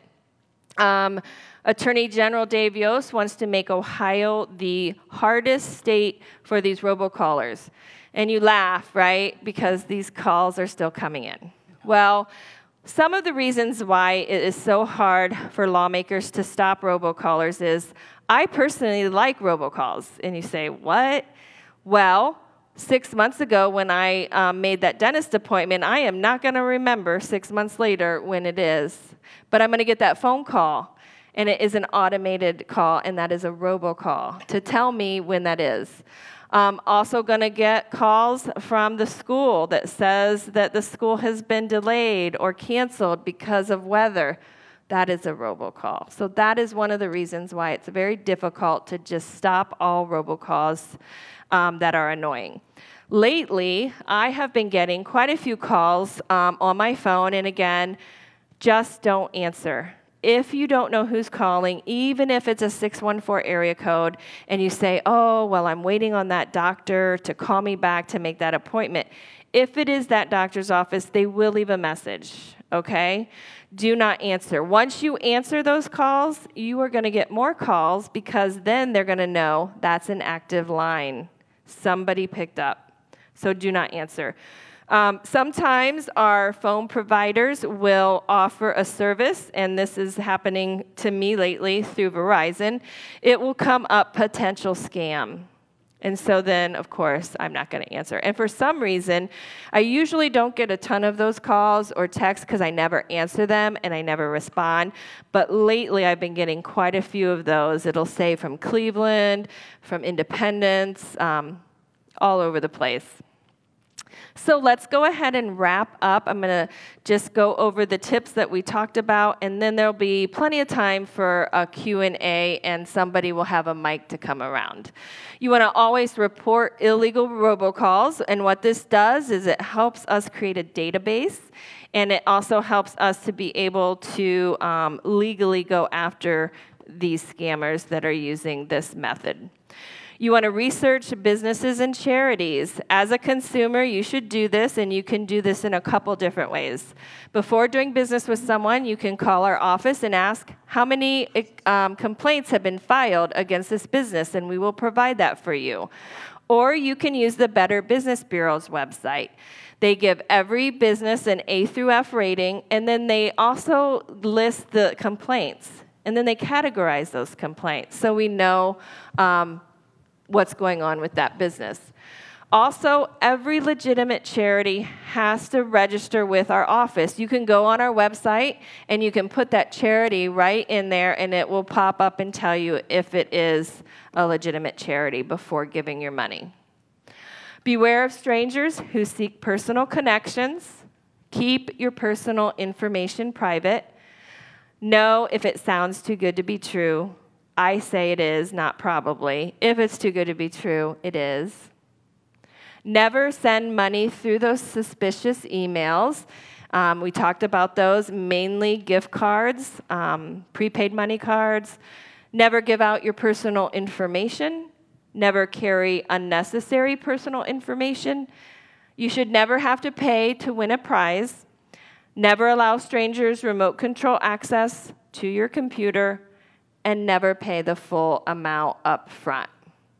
Um, Attorney General Dave Yost wants to make Ohio the hardest state for these robocallers. And you laugh, right? Because these calls are still coming in. Well, some of the reasons why it is so hard for lawmakers to stop robocallers is, I personally like robocalls. And you say, what? Well, six months ago when I um, made that dentist appointment, I am not going to remember six months later when it is. But I'm going to get that phone call, and it is an automated call, and that is a robocall to tell me when that is. Um, also going to get calls from the school that says that the school has been delayed or canceled because of weather. That is a robocall. So that is one of the reasons why it's very difficult to just stop all robocalls um, that are annoying. Lately, I have been getting quite a few calls um, on my phone, and again, just don't answer. If you don't know who's calling, even if it's a six one four area code, and you say, oh, well, I'm waiting on that doctor to call me back to make that appointment. If it is that doctor's office, they will leave a message, okay? Do not answer. Once you answer those calls, you are going to get more calls because then they're going to know that's an active line. Somebody picked up. So do not answer. Um, sometimes our phone providers will offer a service, and this is happening to me lately through Verizon. It will come up potential scam. And so then, of course, I'm not going to answer. And for some reason, I usually don't get a ton of those calls or texts because I never answer them and I never respond. But lately, I've been getting quite a few of those. It'll say from Cleveland, from Independence, um, all over the place. So let's go ahead and wrap up. I'm going to just go over the tips that we talked about, and then there'll be plenty of time for a Q and A, and somebody will have a mic to come around. You want to always report illegal robocalls, and what this does is it helps us create a database, and it also helps us to be able to um, legally go after these scammers that are using this method. You want to research businesses and charities. As a consumer, you should do this, and you can do this in a couple different ways. Before doing business with someone, you can call our office and ask how many um, complaints have been filed against this business, and we will provide that for you. Or you can use the Better Business Bureau's website. They give every business an A through F rating, and then they also list the complaints, and then they categorize those complaints so we know um, what's going on with that business. Also, every legitimate charity has to register with our office. You can go on our website and you can put that charity right in there, and it will pop up and tell you if it is a legitimate charity before giving your money. Beware of strangers who seek personal connections. Keep your personal information private. Know if it sounds too good to be true. I say it is, not probably. If it's too good to be true, it is. Never send money through those suspicious emails. Um, we talked about those, mainly gift cards, um, prepaid money cards. Never give out your personal information. Never carry unnecessary personal information. You should never have to pay to win a prize. Never allow strangers remote control access to your computer, and never pay the full amount up front.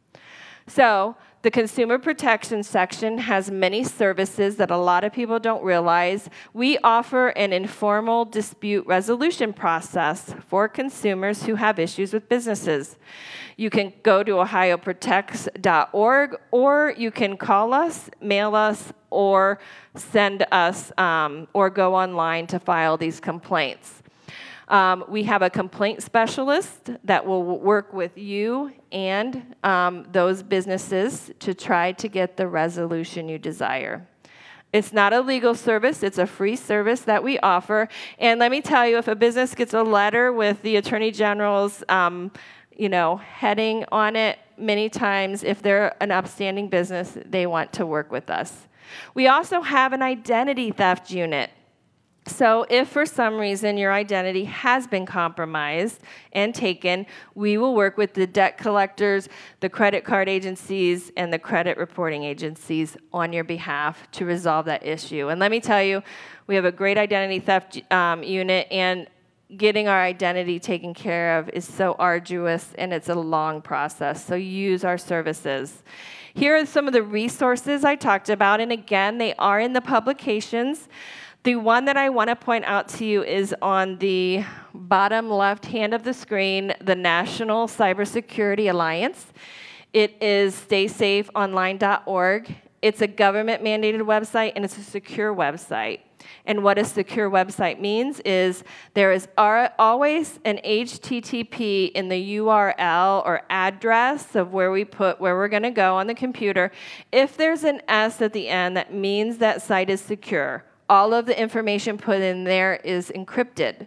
So, the Consumer Protection section has many services that a lot of people don't realize. We offer an informal dispute resolution process for consumers who have issues with businesses. You can go to ohio protects dot org, or you can call us, mail us, or send us, um, or go online to file these complaints. Um, we have a complaint specialist that will work with you and um, those businesses to try to get the resolution you desire. It's not a legal service. It's a free service that we offer. And let me tell you, if a business gets a letter with the Attorney General's um, you know, heading on it, many times, if they're an upstanding business, they want to work with us. We also have an identity theft unit. So if for some reason your identity has been compromised and taken, we will work with the debt collectors, the credit card agencies, and the credit reporting agencies on your behalf to resolve that issue. And let me tell you, we have a great identity theft um, unit, and getting our identity taken care of is so arduous, and it's a long process. So use our services. Here are some of the resources I talked about, and again, they are in the publications. The one that I want to point out to you is on the bottom left hand of the screen, the National Cybersecurity Alliance. It is stay safe online dot org. It's a government-mandated website, and it's a secure website. And what a secure website means is there is always an H T T P in the U R L or address of where we put where we're going to go on the computer. If there's an S at the end, that means that site is secure. All of the information put in there is encrypted.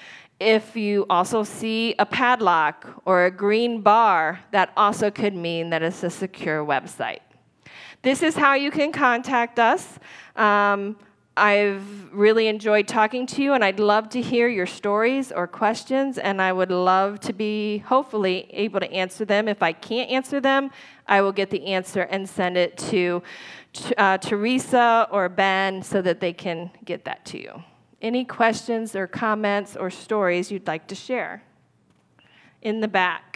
If you also see a padlock or a green bar, that also could mean that it's a secure website. This is how you can contact us. Um, I've really enjoyed talking to you, and I'd love to hear your stories or questions, and I would love to be, hopefully, able to answer them. If I can't answer them, I will get the answer and send it to uh, Teresa or Ben so that they can get that to you. Any questions or comments or stories you'd like to share? In the back.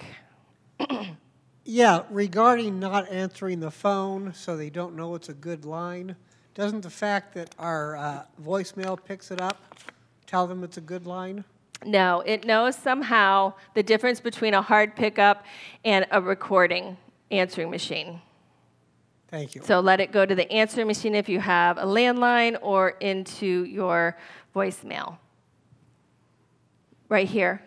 Yeah, regarding not answering the phone so they don't know it's a good line, doesn't the fact that our uh, voicemail picks it up tell them it's a good line? No, it knows somehow the difference between a hard pickup and a recording answering machine. Thank you. So let it go to the answering machine if you have a landline, or into your voicemail. Right here.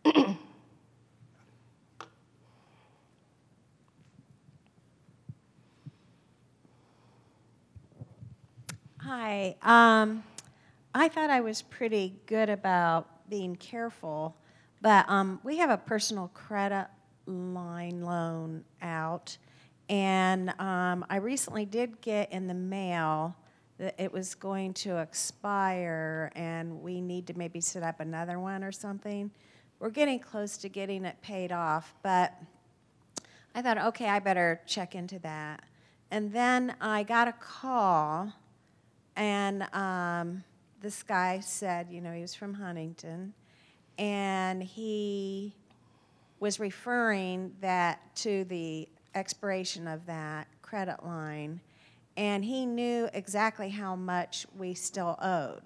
Hi. Um, I thought I was pretty good about being careful, but um, we have a personal credit line loan out, and um, I recently did get in the mail that it was going to expire, and we need to maybe set up another one or something. We're getting close to getting it paid off, but I thought, okay, I better check into that. And then I got a call, and um, this guy said, you know, he was from Huntington, and he was referring that to the expiration of that credit line, and he knew exactly how much we still owed.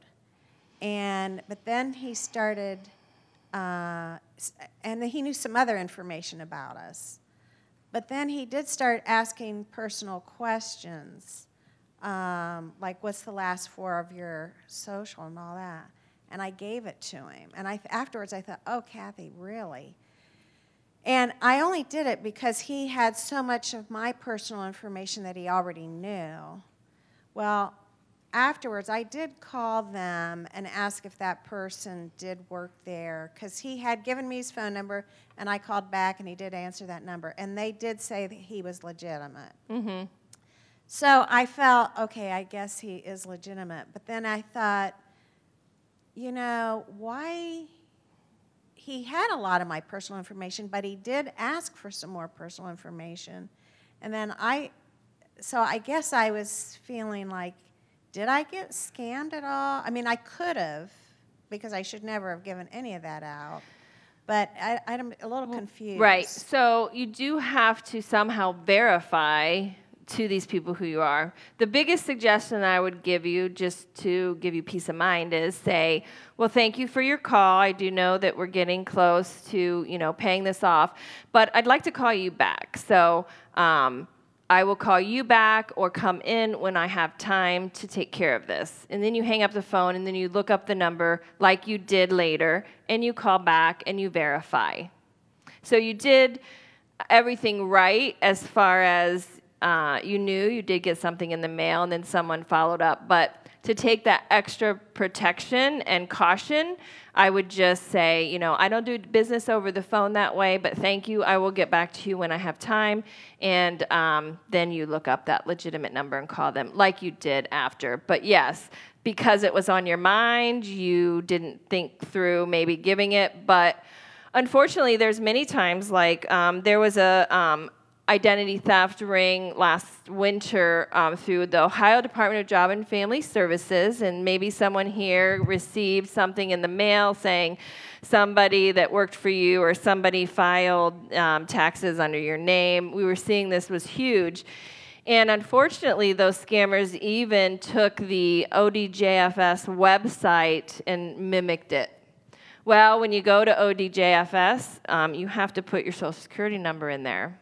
And but then he started, uh, and he knew some other information about us. But then he did start asking personal questions, um, like what's the last four of your social and all that. And I gave it to him. And I afterwards I thought, oh, Kathy, really? And I only did it because he had so much of my personal information that he already knew. Well, afterwards, I did call them and ask if that person did work there, because he had given me his phone number, and I called back, and he did answer that number. And they did say that he was legitimate. Mm-hmm. So I felt, okay, I guess he is legitimate. But then I thought, you know, why? He had a lot of my personal information, but he did ask for some more personal information. And then I, so I guess I was feeling like, did I get scammed at all? I mean, I could have, because I should never have given any of that out. But I, I'm a little confused. Right. So you do have to somehow verify to these people who you are. The biggest suggestion I would give you, just to give you peace of mind, is say, well, thank you for your call. I do know that we're getting close to, you know, paying this off, but I'd like to call you back. So um, I will call you back or come in when I have time to take care of this. And then you hang up the phone, and then you look up the number like you did later, and you call back and you verify. So you did everything right as far as uh, you knew you did get something in the mail, and then someone followed up. But to take that extra protection and caution, I would just say, you know, I don't do business over the phone that way, but thank you. I will get back to you when I have time. And um, then you look up that legitimate number and call them like you did after. But yes, because it was on your mind, you didn't think through maybe giving it. But unfortunately, there's many times, like um, there was a um, identity theft ring last winter um, through the Ohio Department of Job and Family Services, and maybe someone here received something in the mail saying somebody that worked for you or somebody filed um, taxes under your name. We were seeing this was huge. And unfortunately, those scammers even took the O D J F S website and mimicked it. Well, when you go to O D J F S, um, you have to put your social security number in there.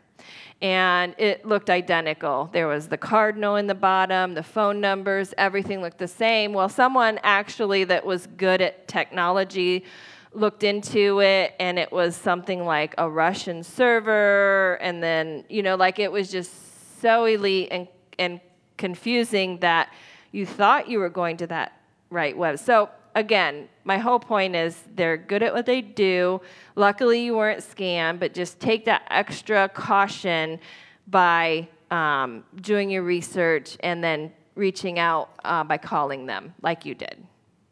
And it looked identical. There was the cardinal in the bottom, the phone numbers, everything looked the same. Well, someone actually that was good at technology looked into it, and it was something like a Russian server, and then, you know, like it was just so elite and, and confusing that you thought you were going to that right web. So again, my whole point is they're good at what they do. Luckily, you weren't scammed, but just take that extra caution by um, doing your research and then reaching out uh, by calling them like you did.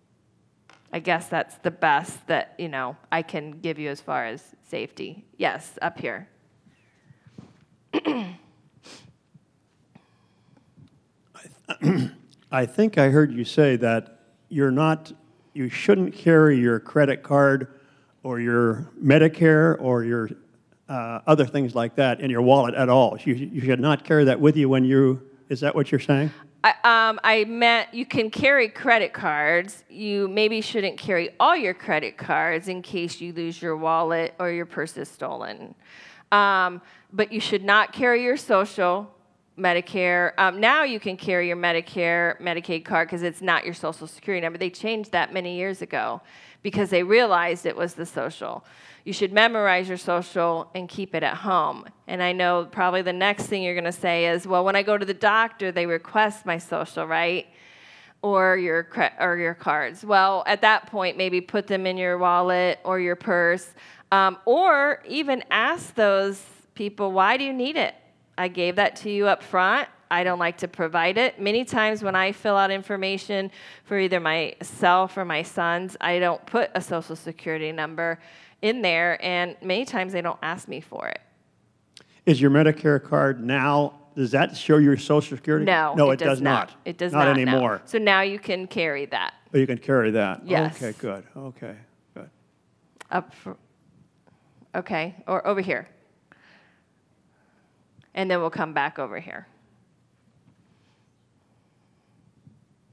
I guess that's the best that, you know, I can give you as far as safety. Yes, up here. I think I heard you say that you're not, you shouldn't carry your credit card or your Medicare or your uh, other things like that in your wallet at all. You, you should not carry that with you when you, is that what you're saying? I, um, I meant you can carry credit cards. You maybe shouldn't carry all your credit cards in case you lose your wallet or your purse is stolen. Um, but you should not carry your social, Medicare. Um, now you can carry your Medicare, Medicaid card because it's not your social security number. They changed that many years ago because they realized it was the social. You should memorize your social and keep it at home. And I know probably the next thing you're going to say is, well, when I go to the doctor, they request my social, right? Or your or your cards. Well, at that point, maybe put them in your wallet or your purse, um, or even ask those people, why do you need it? I gave that to you up front. I don't like to provide it. Many times when I fill out information for either myself or my sons, I don't put a social security number in there, and many times they don't ask me for it. Is your Medicare card now, does that show your social security? No, no, it, it does, does not. not. It does not not anymore. No. So now you can carry that. Oh, you can carry that. Yes. Okay, good. Okay, good. Up for, okay, or over here. And then we'll come back over here.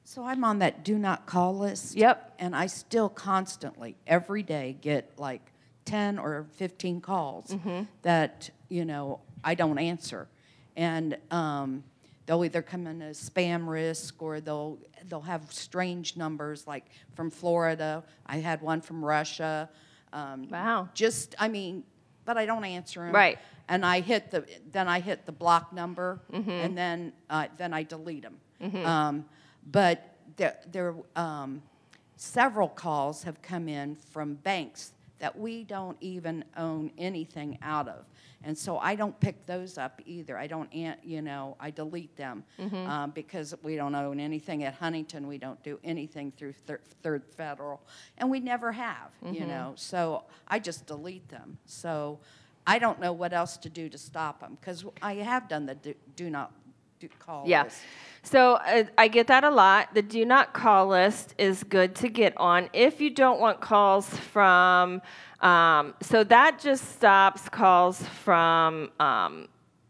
So I'm on that do not call list. Yep. And I still constantly, every day, get like ten or fifteen calls Mhm. that, you know, I don't answer. And um, they'll either come in as spam risk or they'll they'll have strange numbers like from Florida. I had one from Russia. Um, wow. Just, I mean, but I don't answer them. Right. And I hit the, then I hit the block number, Mhm. and then uh, then I delete them. Mhm. Um, but there, there um, several calls have come in from banks that we don't even own anything out of. And so I don't pick those up either. I don't, an- you know, I delete them Mhm. um, because we don't own anything at Huntington. We don't do anything through thir- Third Federal, and we never have, you Mhm. know. So I just delete them. So I don't know what else to do to stop them because I have done the do, do not do call Yeah. list. So uh, I get that a lot. The do not call list is good to get on if you don't want calls from, um, so that just stops calls from um,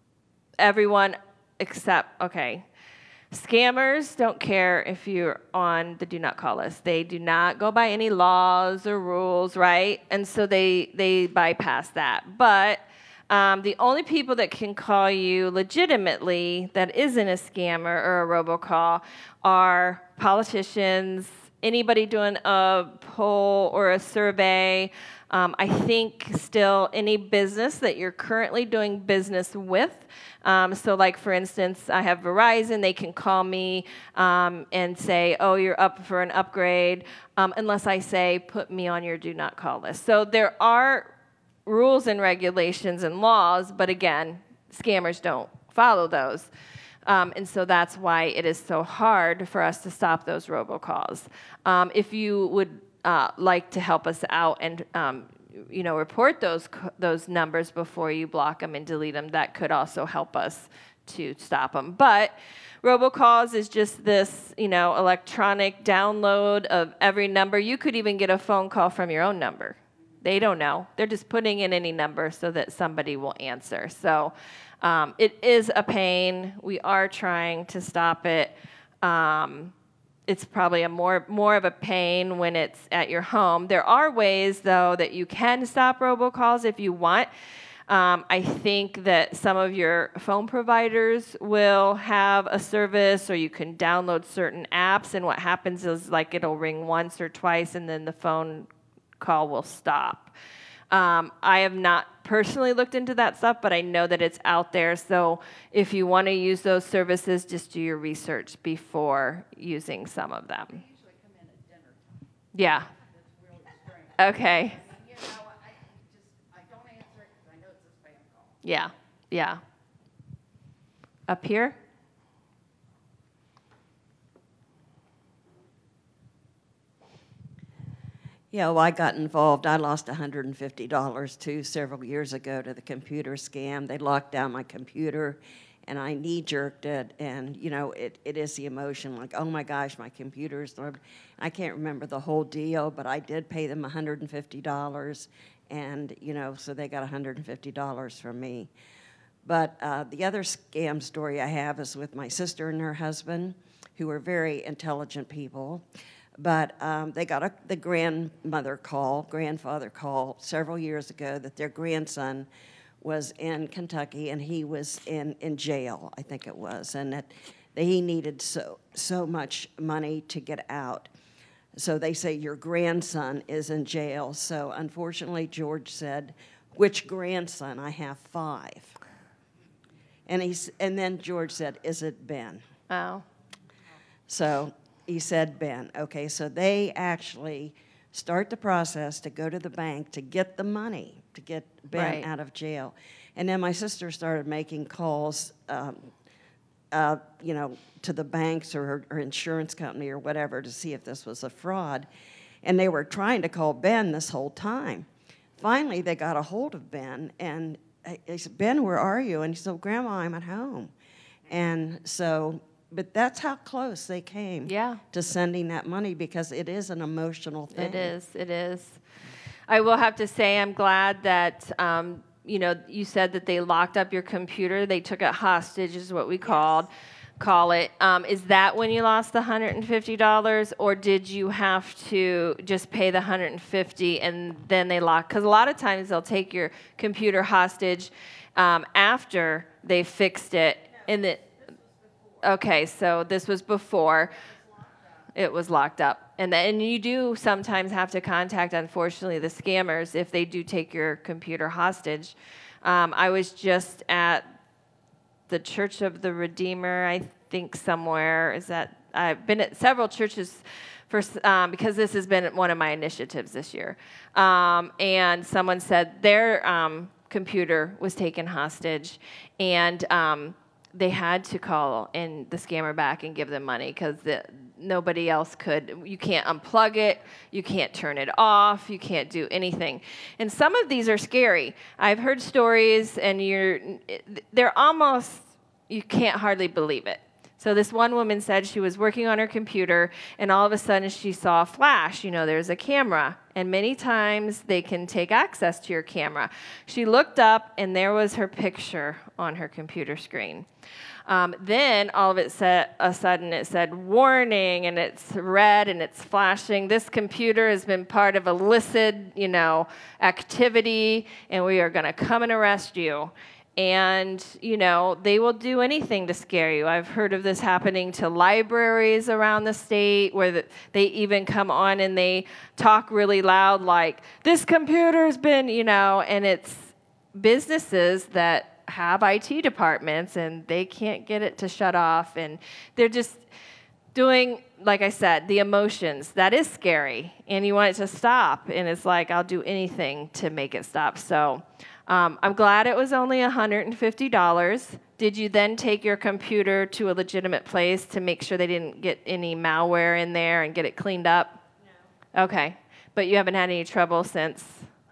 everyone except, okay, scammers don't care if you're on the do not call list. They do not go by any laws or rules, right? And so they, they bypass that. But Um, the only people that can call you legitimately that isn't a scammer or a robocall are politicians, anybody doing a poll or a survey. Um, I think still any business that you're currently doing business with. Um, so like, for instance, I have Verizon. They can call me um, and say, oh, you're up for an upgrade, um, unless I say, put me on your do not call list. So there are rules and regulations and laws, but again, scammers don't follow those. Um, and so that's why it is so hard for us to stop those robocalls. Um, if you would uh, like to help us out and um, you know, report those those numbers before you block them and delete them, that could also help us to stop them. But robocalls is just this, you know, electronic download of every number. You could even get a phone call from your own number. They don't know. They're just putting in any number so that somebody will answer. So um, it is a pain. We are trying to stop it. Um, it's probably a more more of a pain when it's at your home. There are ways, though, that you can stop robocalls if you want. Um, I think that some of your phone providers will have a service, or you can download certain apps, and what happens is like it'll ring once or twice, and then the phone call will stop. Um, I have not personally looked into that stuff, but I know that it's out there. So if you want to use those services, just do your research before using some of them. They usually come in at dinner time. Yeah. That's really strange. Okay. You know, I just, I don't answer it because I know it's a spam call. Yeah. Yeah. Up here? Yeah, well, I got involved. I lost one hundred fifty dollars too several years ago to the computer scam. They locked down my computer, and I knee-jerked it. And you know, it, it is the emotion, like, oh my gosh, my computer's. I can't remember the whole deal, but I did pay them one hundred fifty dollars, and you know, so they got one hundred fifty dollars from me. But uh, the other scam story I have is with my sister and her husband, who are very intelligent people. But um, they got a, the grandmother call, grandfather call several years ago that their grandson was in Kentucky and he was in, in jail, I think it was, and that he needed so, so much money to get out. So they say, your grandson is in jail. So unfortunately, George said, which grandson? I have five. And, he's, and then George said, is it Ben? Oh. So he said, Ben. Okay, so they actually start the process to go to the bank to get the money, to get Ben Right. out of jail. And then my sister started making calls, um, uh, you know, to the banks or her, her insurance company or whatever to see if this was a fraud. And they were trying to call Ben this whole time. Finally, they got a hold of Ben, and they said, Ben, where are you? And he said, Grandma, I'm at home. And so... But that's how close they came yeah. to sending that money, because it is an emotional thing. It is. It is. I will have to say I'm glad that, um, you know, you said that they locked up your computer. They took it hostage is what we called. call it. Um, is that when you lost the one hundred fifty dollars, or did you have to just pay the one hundred fifty dollars and then they lock? Because a lot of times they'll take your computer hostage um, after they fixed it. In the okay, so this was before it was locked up, and then you do sometimes have to contact, unfortunately, the scammers if they do take your computer hostage. Um, I was just at the Church of the Redeemer, I think somewhere. Is that I've been at several churches for um, because this has been one of my initiatives this year. Um, and someone said their um, computer was taken hostage, and um, they had to call in the scammer back and give them money because the, nobody else could. You can't unplug it. You can't turn it off. You can't do anything. And some of these are scary. I've heard stories, and you're, they're almost, you can't hardly believe it. So this one woman said she was working on her computer, and all of a sudden she saw a flash. You know, there's a camera, and many times they can take access to your camera. She looked up, and there was her picture on her computer screen. Um, then all of it said, a sudden it said warning, and it's red and it's flashing. This computer has been part of illicit, you know, activity, and we are going to come and arrest you. And, you know, they will do anything to scare you. I've heard of this happening to libraries around the state where the, they even come on and they talk really loud like, this computer's been, you know, and it's businesses that have I T departments and they can't get it to shut off. And they're just doing, like I said, the emotions. That is scary. And you want it to stop. And it's like, I'll do anything to make it stop. So Um, I'm glad it was only one hundred fifty dollars. Did you then take your computer to a legitimate place to make sure they didn't get any malware in there and get it cleaned up? No. Okay. But you haven't had any trouble since?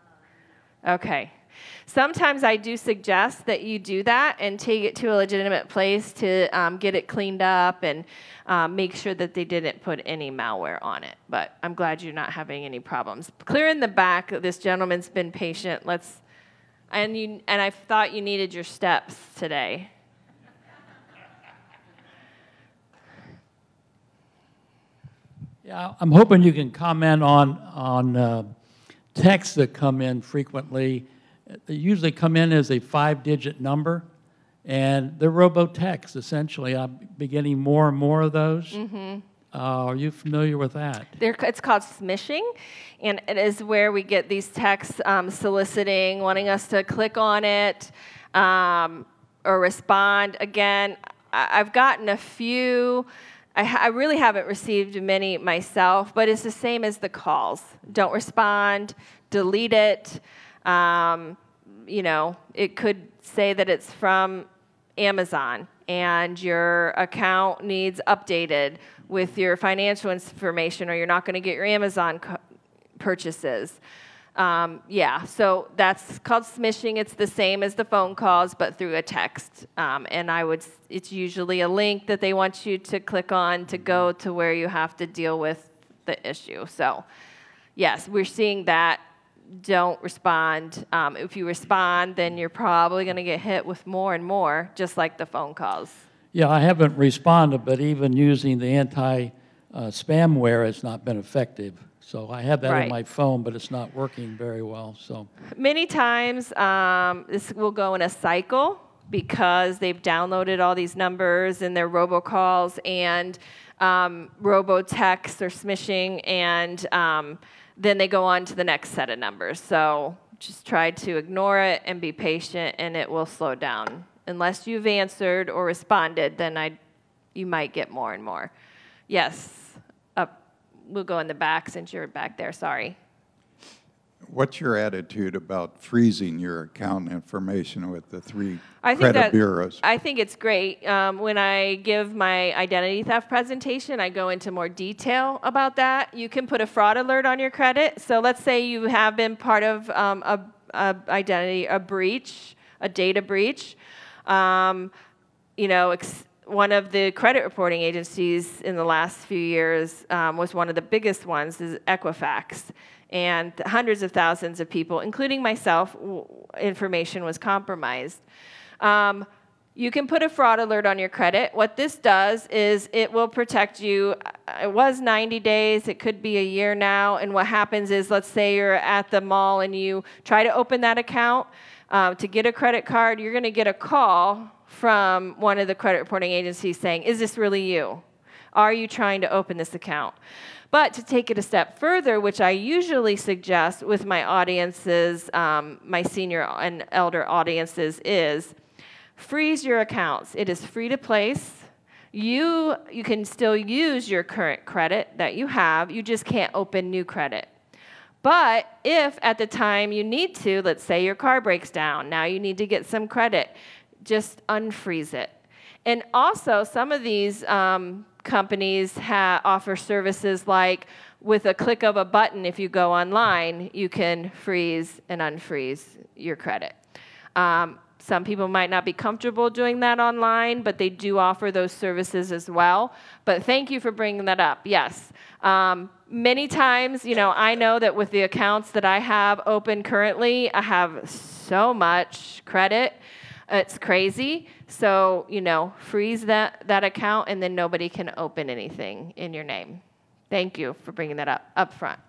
Okay. Sometimes I do suggest that you do that and take it to a legitimate place to um, get it cleaned up and um, make sure that they didn't put any malware on it. But I'm glad you're not having any problems. Clear in the back. This gentleman's been patient. Let's And you and I thought you needed your steps today. Yeah, I'm hoping you can comment on on uh, texts that come in frequently. They usually come in as a five-digit number, and they're robo-texts, essentially. I'm beginning more and more of those. Mm-hmm. Uh, are you familiar with that? They're, it's called smishing, and it is where we get these texts um, soliciting, wanting us to click on it um, or respond. Again, I, I've gotten a few. I, ha- I really haven't received many myself, but it's the same as the calls. Don't respond, delete it. Um, you know, it could say that it's from Amazon and your account needs updated with your financial information, or you're not going to get your Amazon co- purchases. Um, yeah, so that's called smishing. It's the same as the phone calls, but through a text. Um, and I would, it's usually a link that they want you to click on to go to where you have to deal with the issue. So, yes, we're seeing that. Don't respond. Um, if you respond, then you're probably going to get hit with more and more, just like the phone calls. Yeah, I haven't responded, but even using the anti-spamware has not been effective. So I have that Right. on my phone, but it's not working very well. So Many times, um, this will go in a cycle because they've downloaded all these numbers and their robocalls and um, robo-texts or smishing, and um, then they go on to the next set of numbers. So just try to ignore it and be patient, and it will slow down. Unless you've answered or responded, then I, you might get more and more. Yes, up. We'll go in the back since you're back there. Sorry. What's your attitude about freezing your account information with the three I think credit that, bureaus? I think it's great. Um, when I give my identity theft presentation, I go into more detail about that. You can put a fraud alert on your credit. So let's say you have been part of um, a, a identity, a breach, a data breach. Um, you know, ex- one of the credit reporting agencies in the last few years um, was one of the biggest ones, is Equifax. And hundreds of thousands of people, including myself, w- information was compromised. Um, You can put a fraud alert on your credit. What this does is it will protect you. It was ninety days. It could be a year now. And what happens is, let's say you're at the mall and you try to open that account uh, to get a credit card. You're going to get a call from one of the credit reporting agencies saying, is this really you? Are you trying to open this account? But to take it a step further, which I usually suggest with my audiences, um, my senior and elder audiences, is freeze your accounts. It is free to place. You, you can still use your current credit that you have. You just can't open new credit. But if at the time you need to, let's say your car breaks down, now you need to get some credit, just unfreeze it. And also, some of these um, companies ha- offer services like with a click of a button, if you go online, you can freeze and unfreeze your credit. Um, Some people might not be comfortable doing that online, but they do offer those services as well. But thank you for bringing that up. Yes. Um, many times, you know, I know that with the accounts that I have open currently, I have so much credit. It's crazy. So, you know, freeze that, that account, and then nobody can open anything in your name. Thank you for bringing that up up front.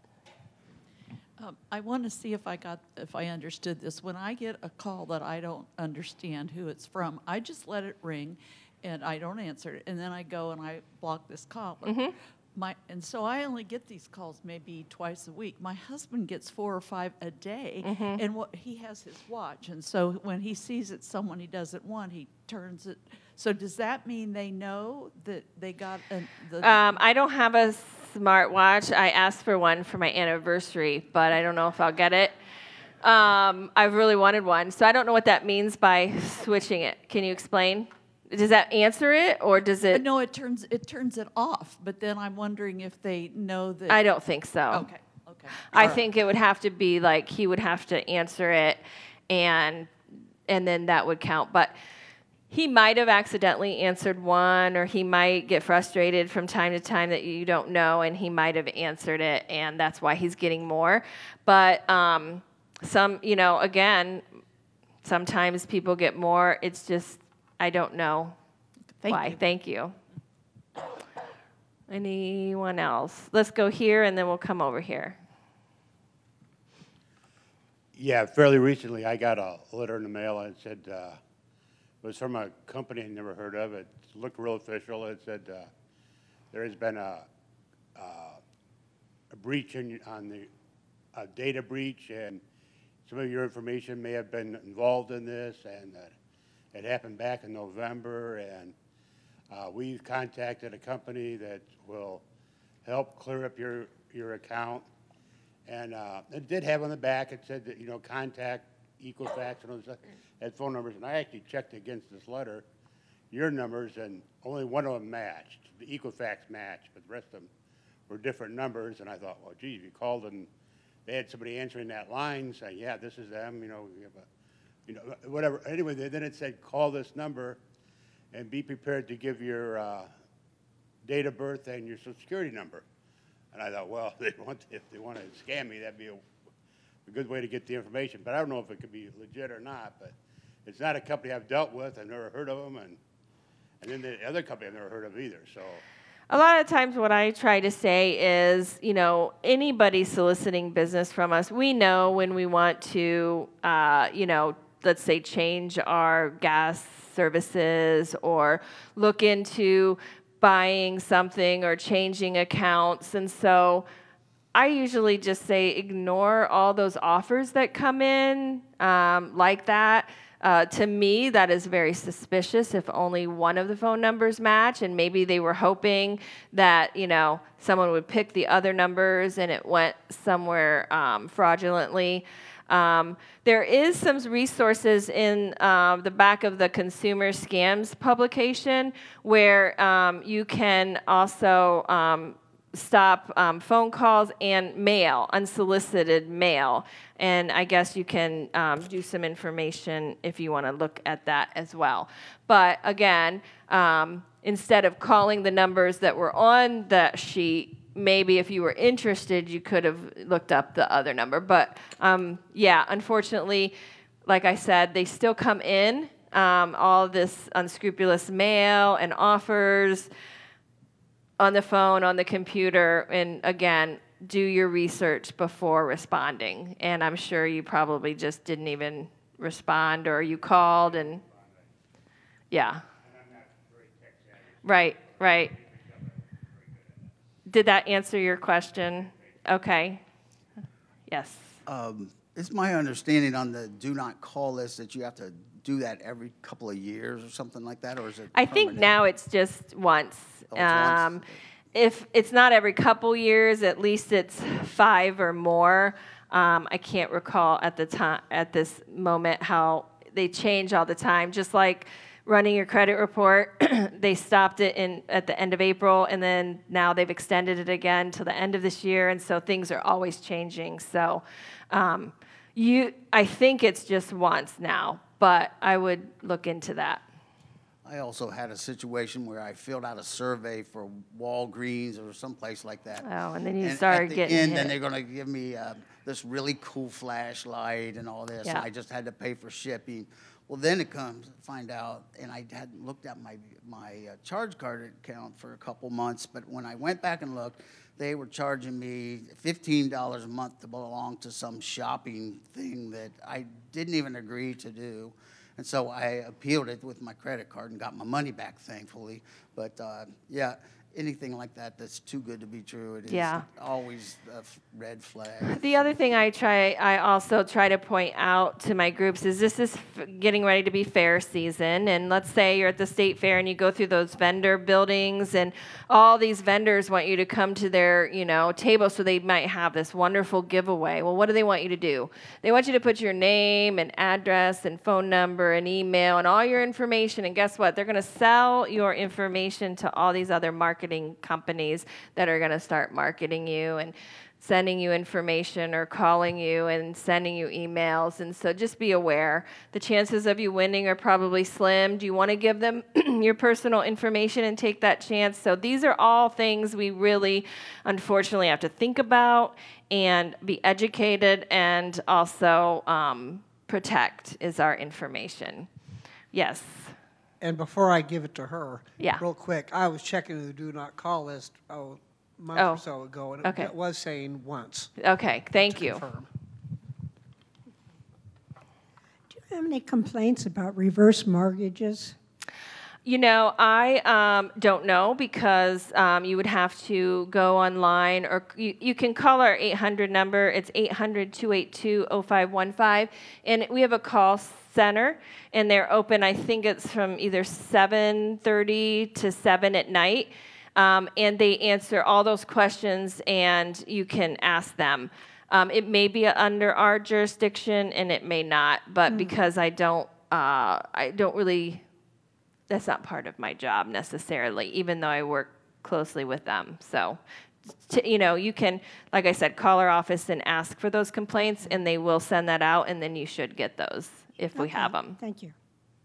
Um, I want to see if I got, if I understood this. When I get a call that I don't understand who it's from, I just let it ring, and I don't answer it, and then I go and I block this caller. Mm-hmm. My, and so I only get these calls maybe twice a week. My husband gets four or five a day, Mm-hmm. and what he has his watch, and so when he sees it's someone he doesn't want, he turns it. So does that mean they know that they got a, the? Um, I don't have a smartwatch. I asked for one for my anniversary, but I don't know if I'll get it. Um, I really wanted one, so I don't know what that means by switching it. Can you explain? Does that answer it, or does it? No, it turns it turns it off. But then I'm wondering if they know that. I don't think so. Okay. Okay. I All right. think it would have to be like he would have to answer it, and and then that would count. But he might have accidentally answered one, or he might get frustrated from time to time that you don't know, and he might have answered it, and that's why he's getting more. But um, some, you know, again, sometimes people get more. It's just, I don't know Thank why. you. Thank you. Anyone else? Let's go here, and then we'll come over here. Yeah, fairly recently, I got a letter in the mail and it said, uh, it was from a company I never heard of. It looked real official. It said uh, there has been a, uh, a breach in, on the a data breach, and some of your information may have been involved in this, and uh, it happened back in November, and uh, we've contacted a company that will help clear up your, your account. And uh, it did have on the back, it said that, you know, contact Equifax and all this, had phone numbers, and I actually checked against this letter, your numbers, and only one of them matched. The Equifax matched, but the rest of them were different numbers, and I thought, well, geez, you called and they had somebody answering that line saying, yeah, this is them, you know, we have a, you know, whatever. Anyway, then it said, call this number and be prepared to give your uh, date of birth and your social security number. And I thought, well, they want, if they want to scam me, that'd be a, a good way to get the information. But I don't know if it could be legit or not. But it's not a company I've dealt with. I've never heard of them. And, and then the other company I've never heard of either. So a lot of times what I try to say is, you know, anybody soliciting business from us, we know when we want to, uh, you know, let's say change our gas services or look into buying something or changing accounts. And so I usually just say ignore all those offers that come in um, like that. Uh, to me, that is very suspicious if only one of the phone numbers match, and maybe they were hoping that, you know, someone would pick the other numbers and it went somewhere um, fraudulently. Um, there is some resources in uh, the back of the Consumer Scams publication where um, you can also um, stop um, phone calls and mail, unsolicited mail. And I guess you can um, do some information if you want to look at that as well. But again, um, instead of calling the numbers that were on that sheet, maybe if you were interested, you could have looked up the other number. But um, yeah, unfortunately, like I said, they still come in. um, all this unscrupulous mail and offers on the phone, on the computer, and again, do your research before responding. And I'm sure you probably just didn't even respond, or you called and, yeah. Right, right. Did that answer your question? Okay. Yes. Um, it's my understanding on the do not call list that you have to do that every couple of years or something like that, or is it I think permanent? now it's just once. Oh, it's once? um, If it's not every couple years, at least it's five or more. Um, I can't recall at the time, at this moment, how they change all the time. Just like running your credit report, they stopped it in at the end of April, and then now they've extended it again to the end of this year, and so things are always changing. So, um, you, I think it's just once now, but I would look into that. I also had a situation where I filled out a survey for Walgreens or someplace like that. Oh, and then you and started at the getting end, hit. then they're going to give me uh, this really cool flashlight and all this. Yeah. And I just had to pay for shipping. Well, then it comes, find out, and I hadn't looked at my my uh, charge card account for a couple months. But when I went back and looked, they were charging me fifteen dollars a month to belong to some shopping thing that I didn't even agree to do. And so I appealed it with my credit card and got my money back, thankfully. But uh, yeah, anything like that that's too good to be true, it is Yeah. always a f- red flag. The other thing I try, I also try to point out to my groups is this is f- getting ready to be fair season, and let's say you're at the state fair and you go through those vendor buildings, and all these vendors want you to come to their, you know, table, so they might have this wonderful giveaway. Well, what do they want you to do? They want you to put your name and address and phone number and email and all your information, and guess what? They're going to sell your information to all these other marketing companies that are going to start marketing you and sending you information or calling you and sending you emails. And so just be aware. The chances of you winning are probably slim. Do you want to give them your personal information and take that chance? So these are all things we really, unfortunately, have to think about and be educated, and also um, protect is our information. Yes. And before I give it to her, Yeah. real quick, I was checking the do not call list oh, a month Oh, or so ago, and it, okay. it was saying once. Okay, thank to you. confirm. Do you have any complaints about reverse mortgages? You know, I um, don't know, because um, you would have to go online, or you, you can call our eight hundred number. It's eight hundred, two eight two, oh five one five. And we have a call center, and they're open, I think it's from either seven thirty to seven at night. Um, and they answer all those questions, and you can ask them. Um, it may be under our jurisdiction, and it may not, but Mm. because I don't, uh, I don't really... That's not part of my job necessarily, even though I work closely with them. So, to, you know, you can, like I said, call our office and ask for those complaints, and they will send that out, and then you should get those if we Okay, have them. Thank you.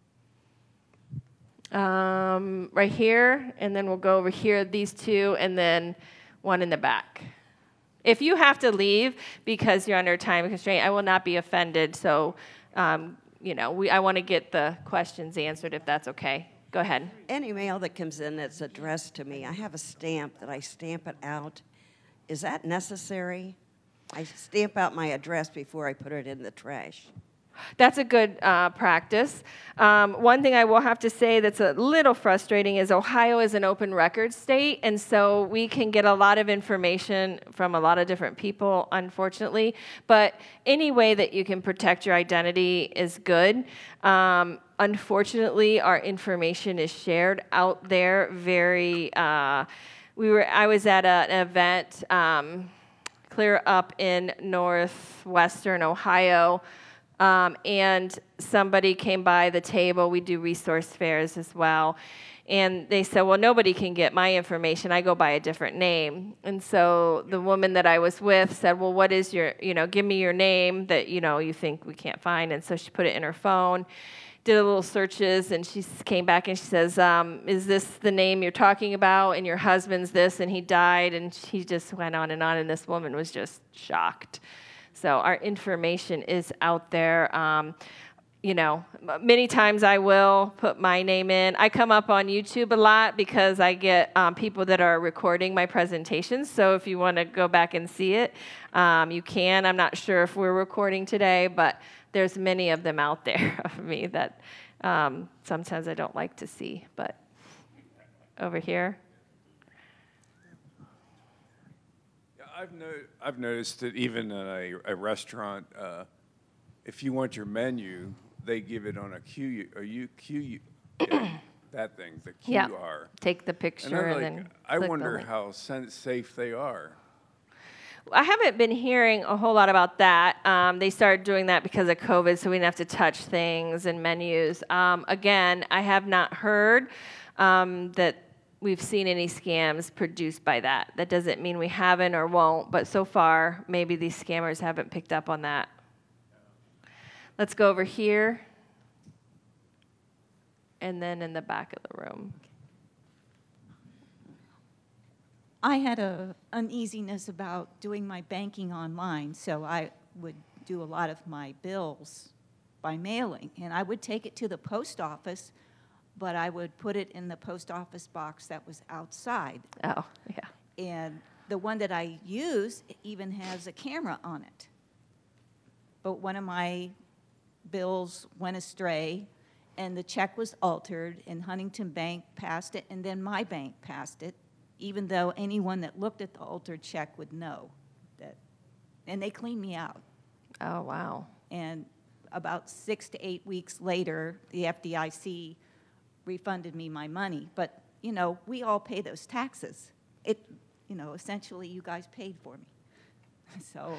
Um, right here, and then we'll go over here, these two, and then one in the back. If you have to leave because you're under time constraint, I will not be offended. So, um, you know, we, I want to get the questions answered, if that's okay. Go ahead. Any mail that comes in that's addressed to me, I have a stamp that I stamp it out. Is that necessary? I stamp out my address before I put it in the trash. That's a good uh, practice. Um, one thing I will have to say that's a little frustrating is Ohio is an open record state, and so we can get a lot of information from a lot of different people, unfortunately. But any way that you can protect your identity is good. Um, unfortunately, our information is shared out there very. Uh, we were. I was at a, an event um, clear up in northwestern Ohio. Um, and somebody came by the table. We do resource fairs as well. And they said, well, nobody can get my information. I go by a different name. And so the woman that I was with said, well, what is your, you know, give me your name that, you know, you think we can't find. And so she put it in her phone, did a little searches, and she came back and she says, um, is this the name you're talking about? And your husband's this, and he died. And she just went on and on, and this woman was just shocked. So our information is out there. Um, you know, many times I will put my name in. I come up on YouTube a lot because I get um, people that are recording my presentations. So if you want to go back and see it, um, you can. I'm not sure if we're recording today, but there's many of them out there of me that um, sometimes I don't like to see. But over here. Yeah, I've, no, I've noticed that even in a, a restaurant, uh, if you want your menu, they give it on a Q, or you Q, yeah, that thing, the Q R. Yeah, take the picture and, and like, then I click the wonder link. how sen- safe they are. I haven't been hearing a whole lot about that. Um, they started doing that because of COVID, so we didn't have to touch things and menus. Um, again, I have not heard um, that we've seen any scams produced by that. That doesn't mean we haven't or won't, but so far, maybe these scammers haven't picked up on that. Let's go over here, and then in the back of the room. I had a uneasiness about doing my banking online, so I would do a lot of my bills by mailing, and I would take it to the post office, but I would put it in the post office box that was outside. Oh, yeah. And the one that I use even has a camera on it. But one of my bills went astray, and the check was altered, and Huntington Bank passed it, and then my bank passed it, even though anyone that looked at the altered check would know that. And they cleaned me out. Oh, wow. And about six to eight weeks later, the F D I C refunded me my money. But, you know, we all pay those taxes. It, you know, essentially you guys paid for me. So...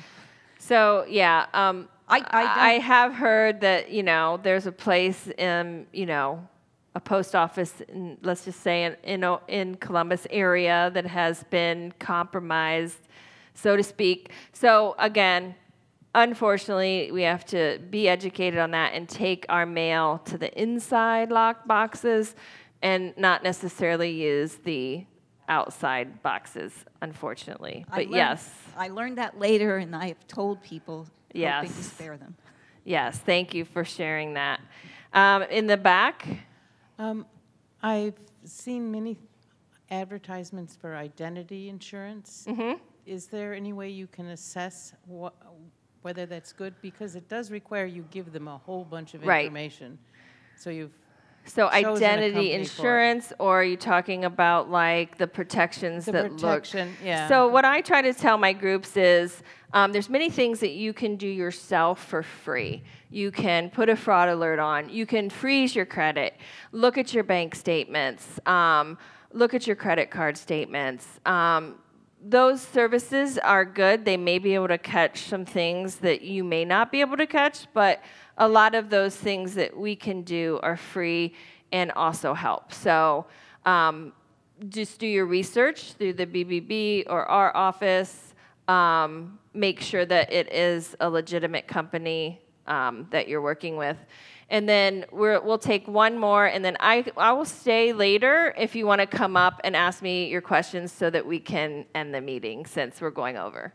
So yeah, um, I, I, I have heard that, you know, there's a place in, you know, a post office, in, let's just say in, in in Columbus area that has been compromised, so to speak. So again, unfortunately, we have to be educated on that and take our mail to the inside lock boxes and not necessarily use the outside boxes, unfortunately. I But learned, yes. I learned that later, and I have told people, Yes. hoping to spare them. Yes, thank you for sharing that. Um, in the back? Um, I've seen many advertisements for identity insurance. Mm-hmm. Is there any way you can assess wh- whether that's good? Because it does require you give them a whole bunch of Right. information. So you've So chosen a identity company for it. insurance, or are you talking about like the protections The that protection, look? yeah. So what I try to tell my groups is um, there's many things that you can do yourself for free. You can put a fraud alert on. You can freeze your credit. Look at your bank statements. Um, look at your credit card statements. Um, those services are good. They may be able to catch some things that you may not be able to catch, but a lot of those things that we can do are free and also help. So um, just do your research through the B B B or our office. Um, make sure that it is a legitimate company um, that you're working with. And then we're, we'll take one more, and then I, I will stay later if you want to come up and ask me your questions so that we can end the meeting since we're going over.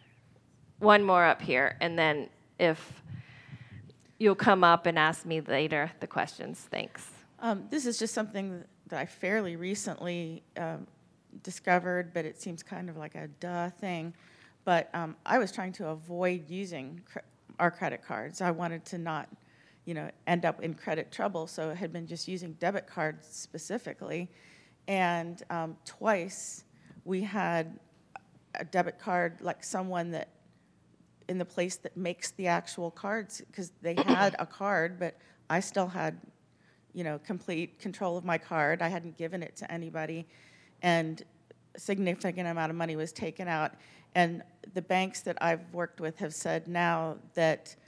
One more up here, and then if you'll come up and ask me later the questions. Thanks. Um, this is just something that I fairly recently um, discovered, but it seems kind of like a duh thing. But um, I was trying to avoid using cre- our credit cards. I wanted to not, you know, end up in credit trouble, so I had been just using debit cards specifically. And um, twice we had a debit card, like someone that in the place that makes the actual cards, because they had a card, but I still had, you know, complete control of my card. I hadn't given it to anybody, and a significant amount of money was taken out. And the banks that I've worked with have said now that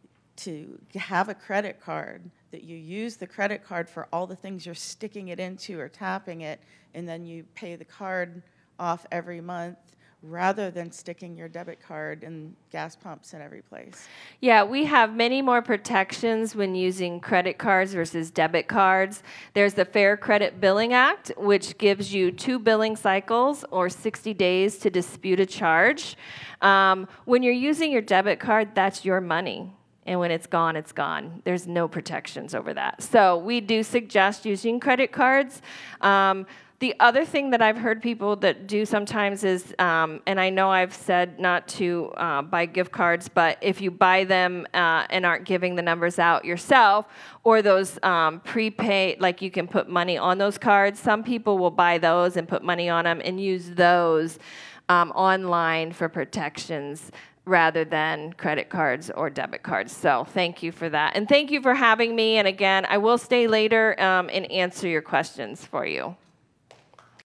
to have a credit card, that you use the credit card for all the things you're sticking it into or tapping it, and then you pay the card off every month, rather than sticking your debit card in gas pumps in every place. Yeah, we have many more protections when using credit cards versus debit cards. There's the Fair Credit Billing Act, which gives you two billing cycles or sixty days to dispute a charge. Um, when you're using your debit card, that's your money. And when it's gone, it's gone. There's no protections over that. So we do suggest using credit cards. Um, the other thing that I've heard people that do sometimes is, um, and I know I've said not to uh, buy gift cards, but if you buy them uh, and aren't giving the numbers out yourself, or those um, prepaid, like you can put money on those cards, some people will buy those and put money on them and use those um, online for protections, rather than credit cards or debit cards. So thank you for that. And thank you for having me. And again, I will stay later um, and answer your questions for you.